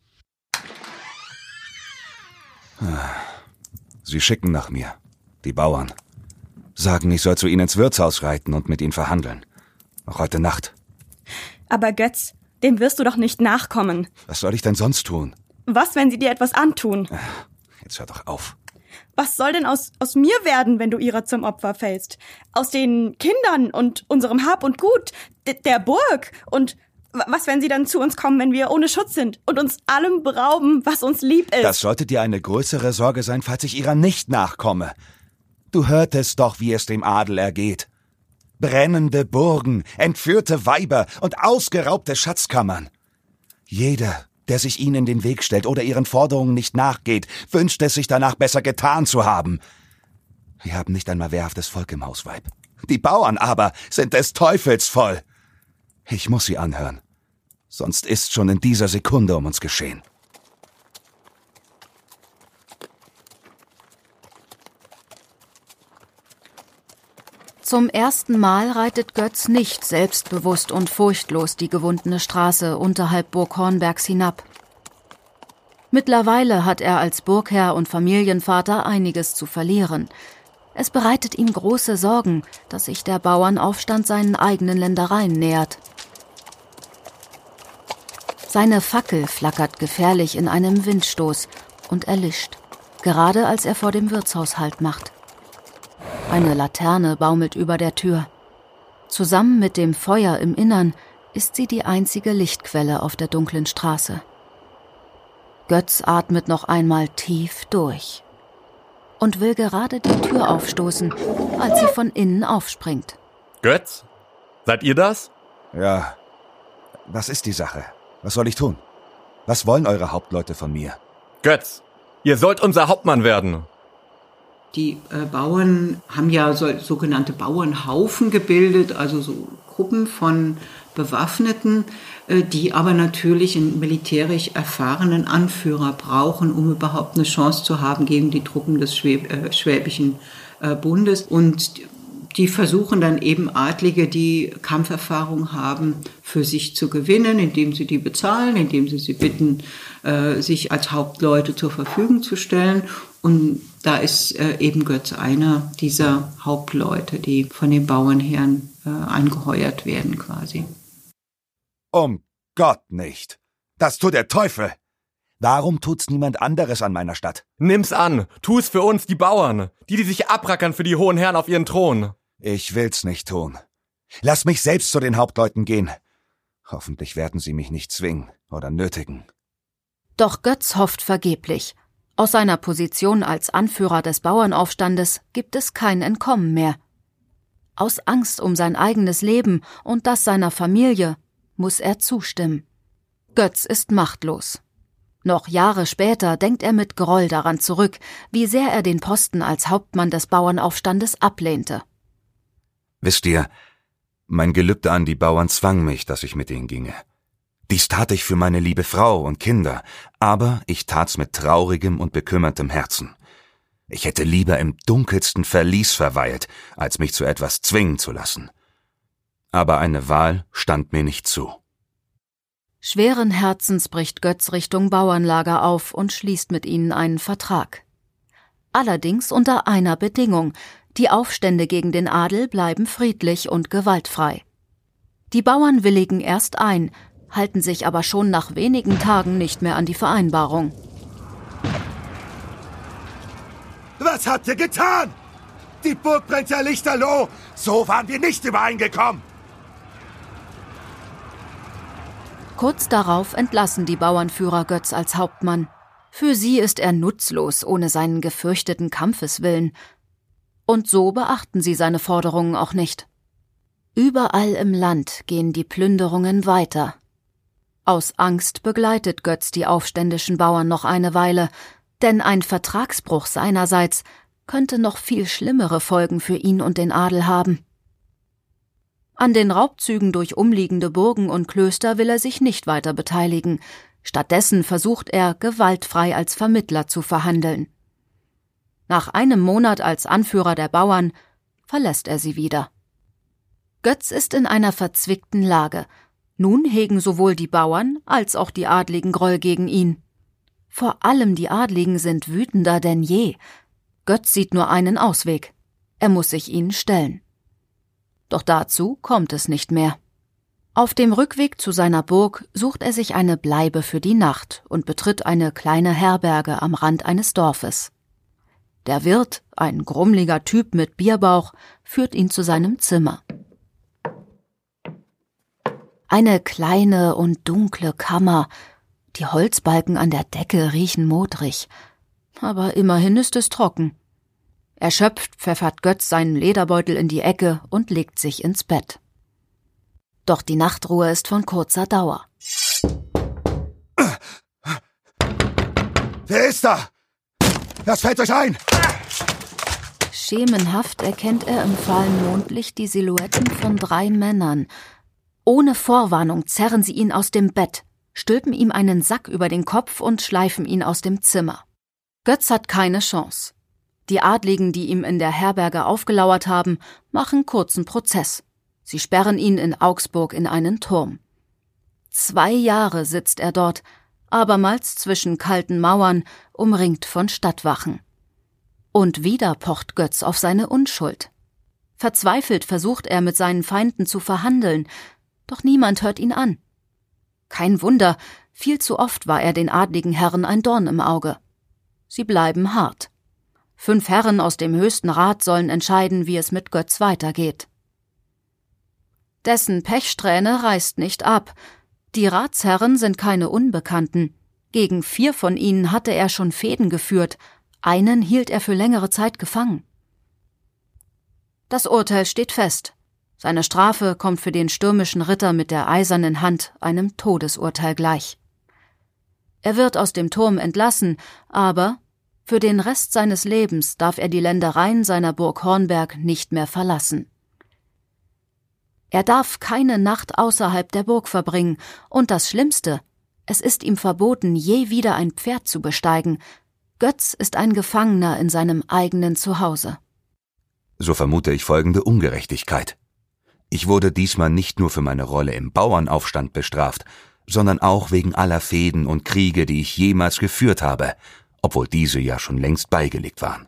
Sie schicken nach mir, die Bauern. Sagen, ich soll zu ihnen ins Wirtshaus reiten und mit ihnen verhandeln. Noch heute Nacht. Aber Götz, dem wirst du doch nicht nachkommen. Was soll ich denn sonst tun? Was, wenn sie dir etwas antun? Jetzt hör doch auf. Was soll denn aus mir werden, wenn du ihrer zum Opfer fällst? Aus den Kindern und unserem Hab und Gut, der Burg? Und was, wenn sie dann zu uns kommen, wenn wir ohne Schutz sind und uns allem berauben, was uns lieb ist? Das sollte dir eine größere Sorge sein, falls ich ihrer nicht nachkomme. Du hörtest doch, wie es dem Adel ergeht. Brennende Burgen, entführte Weiber und ausgeraubte Schatzkammern. Jeder, der sich ihnen in den Weg stellt oder ihren Forderungen nicht nachgeht, wünscht es sich danach besser getan zu haben. Wir haben nicht einmal wehrhaftes Volk im Haus, Weib. Die Bauern aber sind des Teufels voll. Ich muss sie anhören. Sonst ist schon in dieser Sekunde um uns geschehen. Zum ersten Mal reitet Götz nicht selbstbewusst und furchtlos die gewundene Straße unterhalb Burg Hornbergs hinab. Mittlerweile hat er als Burgherr und Familienvater einiges zu verlieren. Es bereitet ihm große Sorgen, dass sich der Bauernaufstand seinen eigenen Ländereien nähert. Seine Fackel flackert gefährlich in einem Windstoß und erlischt, gerade als er vor dem Wirtshaus Halt macht. Eine Laterne baumelt über der Tür. Zusammen mit dem Feuer im Innern ist sie die einzige Lichtquelle auf der dunklen Straße. Götz atmet noch einmal tief durch und will gerade die Tür aufstoßen, als sie von innen aufspringt. Götz? Seid ihr das? Ja. Was ist die Sache? Was soll ich tun? Was wollen eure Hauptleute von mir? Götz, ihr sollt unser Hauptmann werden. Die Bauern haben ja sogenannte Bauernhaufen gebildet, also so Gruppen von Bewaffneten, die aber natürlich einen militärisch erfahrenen Anführer brauchen, um überhaupt eine Chance zu haben gegen die Truppen des Schwäbischen Bundes. Und die versuchen dann eben Adlige, die Kampferfahrung haben, für sich zu gewinnen, indem sie die bezahlen, indem sie bitten, sich als Hauptleute zur Verfügung zu stellen. Und da ist eben Götz einer dieser Hauptleute, die von den Bauernherren angeheuert werden quasi. Um Gott nicht. Das tut der Teufel. Warum tut's niemand anderes an meiner Stadt? Nimm's an. Tu's für uns, die Bauern. Die sich abrackern für die hohen Herren auf ihren Thron. Ich will's nicht tun. Lass mich selbst zu den Hauptleuten gehen. Hoffentlich werden sie mich nicht zwingen oder nötigen. Doch Götz hofft vergeblich. Aus seiner Position als Anführer des Bauernaufstandes gibt es kein Entkommen mehr. Aus Angst um sein eigenes Leben und das seiner Familie muss er zustimmen. Götz ist machtlos. Noch Jahre später denkt er mit Groll daran zurück, wie sehr er den Posten als Hauptmann des Bauernaufstandes ablehnte. Wisst ihr, mein Gelübde an die Bauern zwang mich, dass ich mit ihnen ginge. Dies tat ich für meine liebe Frau und Kinder, aber ich tat's mit traurigem und bekümmertem Herzen. Ich hätte lieber im dunkelsten Verlies verweilt, als mich zu etwas zwingen zu lassen. Aber eine Wahl stand mir nicht zu. Schweren Herzens bricht Götz Richtung Bauernlager auf und schließt mit ihnen einen Vertrag. Allerdings unter einer Bedingung: Die Aufstände gegen den Adel bleiben friedlich und gewaltfrei. Die Bauern willigen erst ein, halten sich aber schon nach wenigen Tagen nicht mehr an die Vereinbarung. Was habt ihr getan? Die Burg brennt ja lichterloh. So waren wir nicht übereingekommen. Kurz darauf entlassen die Bauernführer Götz als Hauptmann. Für sie ist er nutzlos ohne seinen gefürchteten Kampfeswillen. Und so beachten sie seine Forderungen auch nicht. Überall im Land gehen die Plünderungen weiter. Aus Angst begleitet Götz die aufständischen Bauern noch eine Weile, denn ein Vertragsbruch seinerseits könnte noch viel schlimmere Folgen für ihn und den Adel haben. An den Raubzügen durch umliegende Burgen und Klöster will er sich nicht weiter beteiligen. Stattdessen versucht er, gewaltfrei als Vermittler zu verhandeln. Nach einem Monat als Anführer der Bauern verlässt er sie wieder. Götz ist in einer verzwickten Lage. Nun hegen sowohl die Bauern als auch die Adligen Groll gegen ihn. Vor allem die Adligen sind wütender denn je. Götz sieht nur einen Ausweg. Er muss sich ihnen stellen. Doch dazu kommt es nicht mehr. Auf dem Rückweg zu seiner Burg sucht er sich eine Bleibe für die Nacht und betritt eine kleine Herberge am Rand eines Dorfes. Der Wirt, ein grummliger Typ mit Bierbauch, führt ihn zu seinem Zimmer. Eine kleine und dunkle Kammer. Die Holzbalken an der Decke riechen modrig. Aber immerhin ist es trocken. Erschöpft pfeffert Götz seinen Lederbeutel in die Ecke und legt sich ins Bett. Doch die Nachtruhe ist von kurzer Dauer. Wer ist da? Was fällt euch ein? Schemenhaft erkennt er im fahlen Mondlicht die Silhouetten von 3 Männern. Ohne Vorwarnung zerren sie ihn aus dem Bett, stülpen ihm einen Sack über den Kopf und schleifen ihn aus dem Zimmer. Götz hat keine Chance. Die Adligen, die ihm in der Herberge aufgelauert haben, machen kurzen Prozess. Sie sperren ihn in Augsburg in einen Turm. 2 Jahre sitzt er dort, abermals zwischen kalten Mauern, umringt von Stadtwachen. Und wieder pocht Götz auf seine Unschuld. Verzweifelt versucht er, mit seinen Feinden zu verhandeln, doch niemand hört ihn an. Kein Wunder, viel zu oft war er den adligen Herren ein Dorn im Auge. Sie bleiben hart. 5 Herren aus dem höchsten Rat sollen entscheiden, wie es mit Götz weitergeht. Dessen Pechsträhne reißt nicht ab. Die Ratsherren sind keine Unbekannten. Gegen 4 von ihnen hatte er schon Fehden geführt. Einen hielt er für längere Zeit gefangen. Das Urteil steht fest. Seine Strafe kommt für den stürmischen Ritter mit der eisernen Hand einem Todesurteil gleich. Er wird aus dem Turm entlassen, aber für den Rest seines Lebens darf er die Ländereien seiner Burg Hornberg nicht mehr verlassen. Er darf keine Nacht außerhalb der Burg verbringen, und das Schlimmste, es ist ihm verboten, je wieder ein Pferd zu besteigen. Götz ist ein Gefangener in seinem eigenen Zuhause. So vermute ich folgende Ungerechtigkeit. Ich wurde diesmal nicht nur für meine Rolle im Bauernaufstand bestraft, sondern auch wegen aller Fehden und Kriege, die ich jemals geführt habe, obwohl diese ja schon längst beigelegt waren.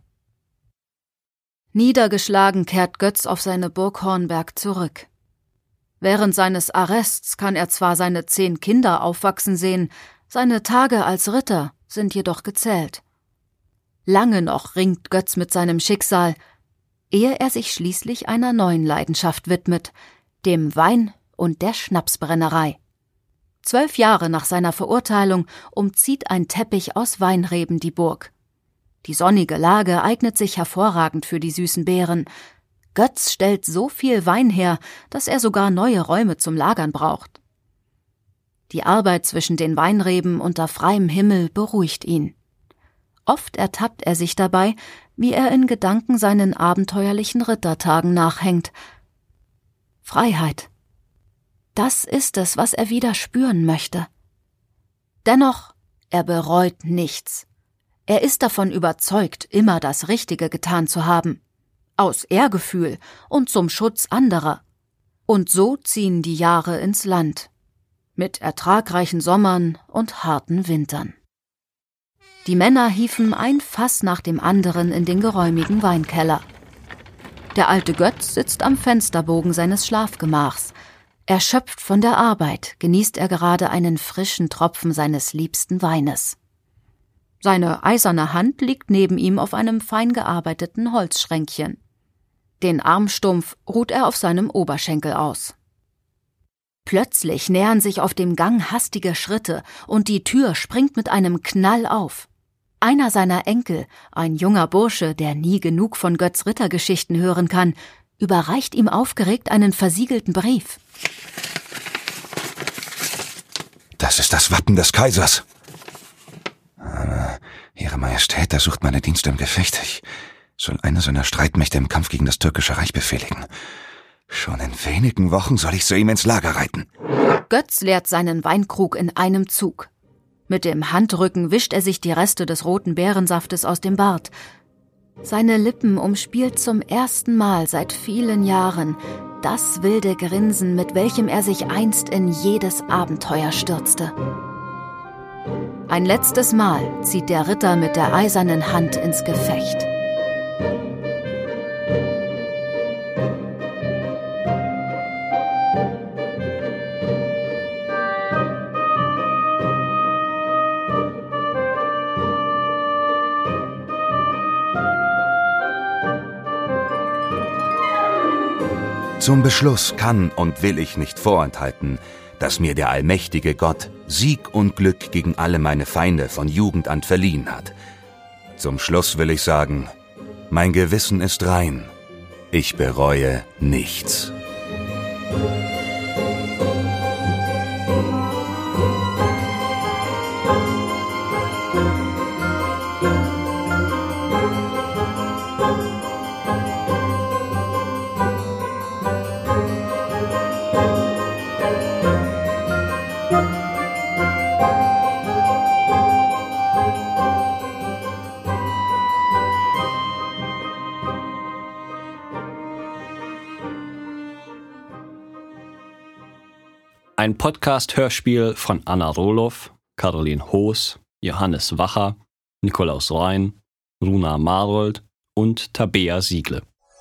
Niedergeschlagen kehrt Götz auf seine Burg Hornberg zurück. Während seines Arrests kann er zwar seine 10 Kinder aufwachsen sehen, seine Tage als Ritter sind jedoch gezählt. Lange noch ringt Götz mit seinem Schicksal, ehe er sich schließlich einer neuen Leidenschaft widmet, dem Wein und der Schnapsbrennerei. 12 Jahre nach seiner Verurteilung umzieht ein Teppich aus Weinreben die Burg. Die sonnige Lage eignet sich hervorragend für die süßen Beeren. Götz stellt so viel Wein her, dass er sogar neue Räume zum Lagern braucht. Die Arbeit zwischen den Weinreben unter freiem Himmel beruhigt ihn. Oft ertappt er sich dabei, wie er in Gedanken seinen abenteuerlichen Rittertagen nachhängt. Freiheit. Das ist es, was er wieder spüren möchte. Dennoch, er bereut nichts. Er ist davon überzeugt, immer das Richtige getan zu haben. Aus Ehrgefühl und zum Schutz anderer. Und so ziehen die Jahre ins Land. Mit ertragreichen Sommern und harten Wintern. Die Männer hieven ein Fass nach dem anderen in den geräumigen Weinkeller. Der alte Götz sitzt am Fensterbogen seines Schlafgemachs. Erschöpft von der Arbeit genießt er gerade einen frischen Tropfen seines liebsten Weines. Seine eiserne Hand liegt neben ihm auf einem fein gearbeiteten Holzschränkchen. Den Armstumpf ruht er auf seinem Oberschenkel aus. Plötzlich nähern sich auf dem Gang hastige Schritte und die Tür springt mit einem Knall auf. Einer seiner Enkel, ein junger Bursche, der nie genug von Götz Rittergeschichten hören kann, überreicht ihm aufgeregt einen versiegelten Brief. Das ist das Wappen des Kaisers. Ihre Majestät ersucht meine Dienste im Gefecht. Ich soll eine seiner Streitmächte im Kampf gegen das türkische Reich befehligen. Schon in wenigen Wochen soll ich zu ihm ins Lager reiten. Götz leert seinen Weinkrug in einem Zug. Mit dem Handrücken wischt er sich die Reste des roten Beerensaftes aus dem Bart. Seine Lippen umspielt zum ersten Mal seit vielen Jahren das wilde Grinsen, mit welchem er sich einst in jedes Abenteuer stürzte. Ein letztes Mal zieht der Ritter mit der eisernen Hand ins Gefecht. Zum Beschluss kann und will ich nicht vorenthalten, dass mir der allmächtige Gott Sieg und Glück gegen alle meine Feinde von Jugend an verliehen hat. Zum Schluss will ich sagen, mein Gewissen ist rein. Ich bereue nichts. Ein Podcast-Hörspiel von Anna Roloff, Caroline Hoos, Johannes Wacher, Nikolaus Rein, Runa Marold und Tabea Siegle.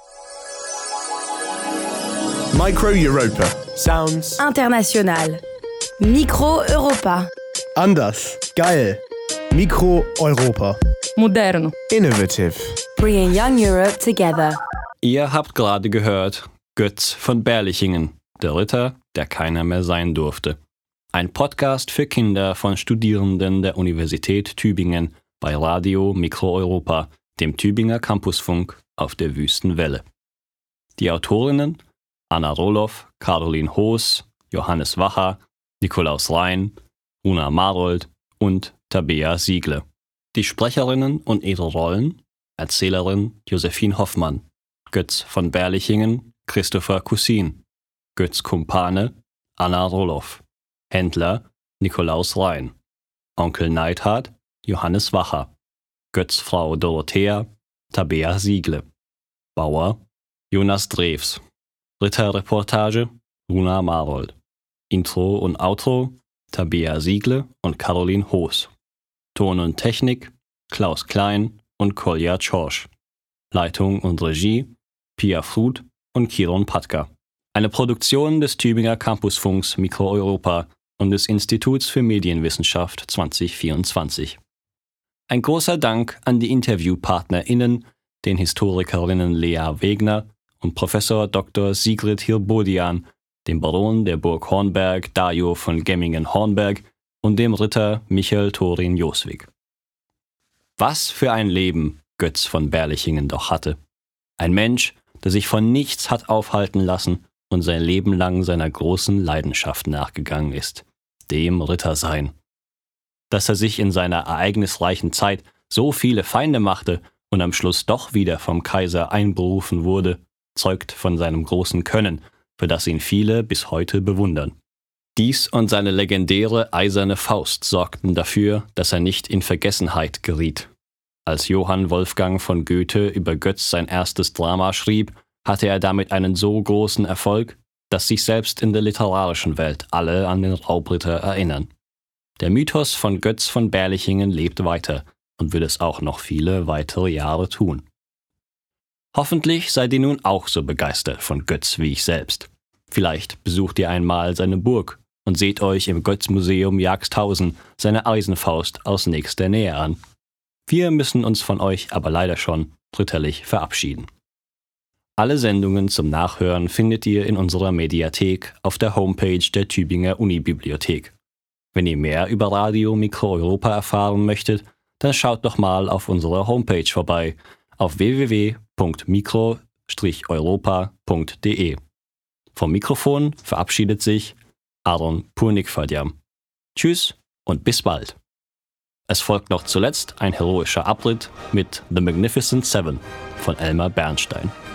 Micro Europa. Sounds international. Micro Europa. Anders. Geil. Micro Europa. Moderno. Innovative. Bringing young Europe together. Ihr habt gerade gehört Götz von Berlichingen, der Ritter, der keiner mehr sein durfte. Ein Podcast für Kinder von Studierenden der Universität Tübingen bei Radio Micro Europa, dem Tübinger Campusfunk auf der Wüstenwelle. Die Autorinnen Anna Roloff, Caroline Hoos, Johannes Wacher, Nikolaus Rein, Runa Marold und Tabea Siegle. Die Sprecherinnen und ihre Rollen: Erzählerin Josephine Hoffmann, Götz von Berlichingen Christopher Cousin, Götz Kumpane Anna Roloff, Händler Nikolaus Rein, Onkel Neidhard Johannes Wacher, Götz Frau Dorothea Tabea Siegle, Bauer Jonas Drews, Ritterreportage Runa Marold, Intro und Outro Tabea Siegle und Caroline Hoos, Ton und Technik Klaus Klein und Kolja Czorsch, Leitung und Regie Pia Fruth und Kiron Patka. Eine Produktion des Tübinger Campusfunks Micro Europa und des Instituts für Medienwissenschaft 2024. Ein großer Dank an die InterviewpartnerInnen, den Historikerinnen Lea Wegner und Professor Dr. Sigrid Hirbodian, dem Baron der Burg Hornberg Dajo von Gemmingen-Hornberg und dem Ritter Michael Thorin Joswig. Was für ein Leben Götz von Berlichingen doch hatte. Ein Mensch, der sich von nichts hat aufhalten lassen und sein Leben lang seiner großen Leidenschaft nachgegangen ist, dem Rittersein. Dass er sich in seiner ereignisreichen Zeit so viele Feinde machte und am Schluss doch wieder vom Kaiser einberufen wurde, zeugt von seinem großen Können, für das ihn viele bis heute bewundern. Dies und seine legendäre eiserne Faust sorgten dafür, dass er nicht in Vergessenheit geriet. Als Johann Wolfgang von Goethe über Götz sein erstes Drama schrieb, hatte er damit einen so großen Erfolg, dass sich selbst in der literarischen Welt alle an den Raubritter erinnern. Der Mythos von Götz von Berlichingen lebt weiter und wird es auch noch viele weitere Jahre tun. Hoffentlich seid ihr nun auch so begeistert von Götz wie ich selbst. Vielleicht besucht ihr einmal seine Burg und seht euch im Götz-Museum Jagdhausen seine Eisenfaust aus nächster Nähe an. Wir müssen uns von euch aber leider schon ritterlich verabschieden. Alle Sendungen zum Nachhören findet ihr in unserer Mediathek auf der Homepage der Tübinger Unibibliothek. Wenn ihr mehr über Radio Mikro Europa erfahren möchtet, dann schaut doch mal auf unserer Homepage vorbei auf www.mikro-europa.de. Vom Mikrofon verabschiedet sich Aron Purnikfadjam. Tschüss und bis bald. Es folgt noch zuletzt ein heroischer Abritt mit The Magnificent Seven von Elmer Bernstein.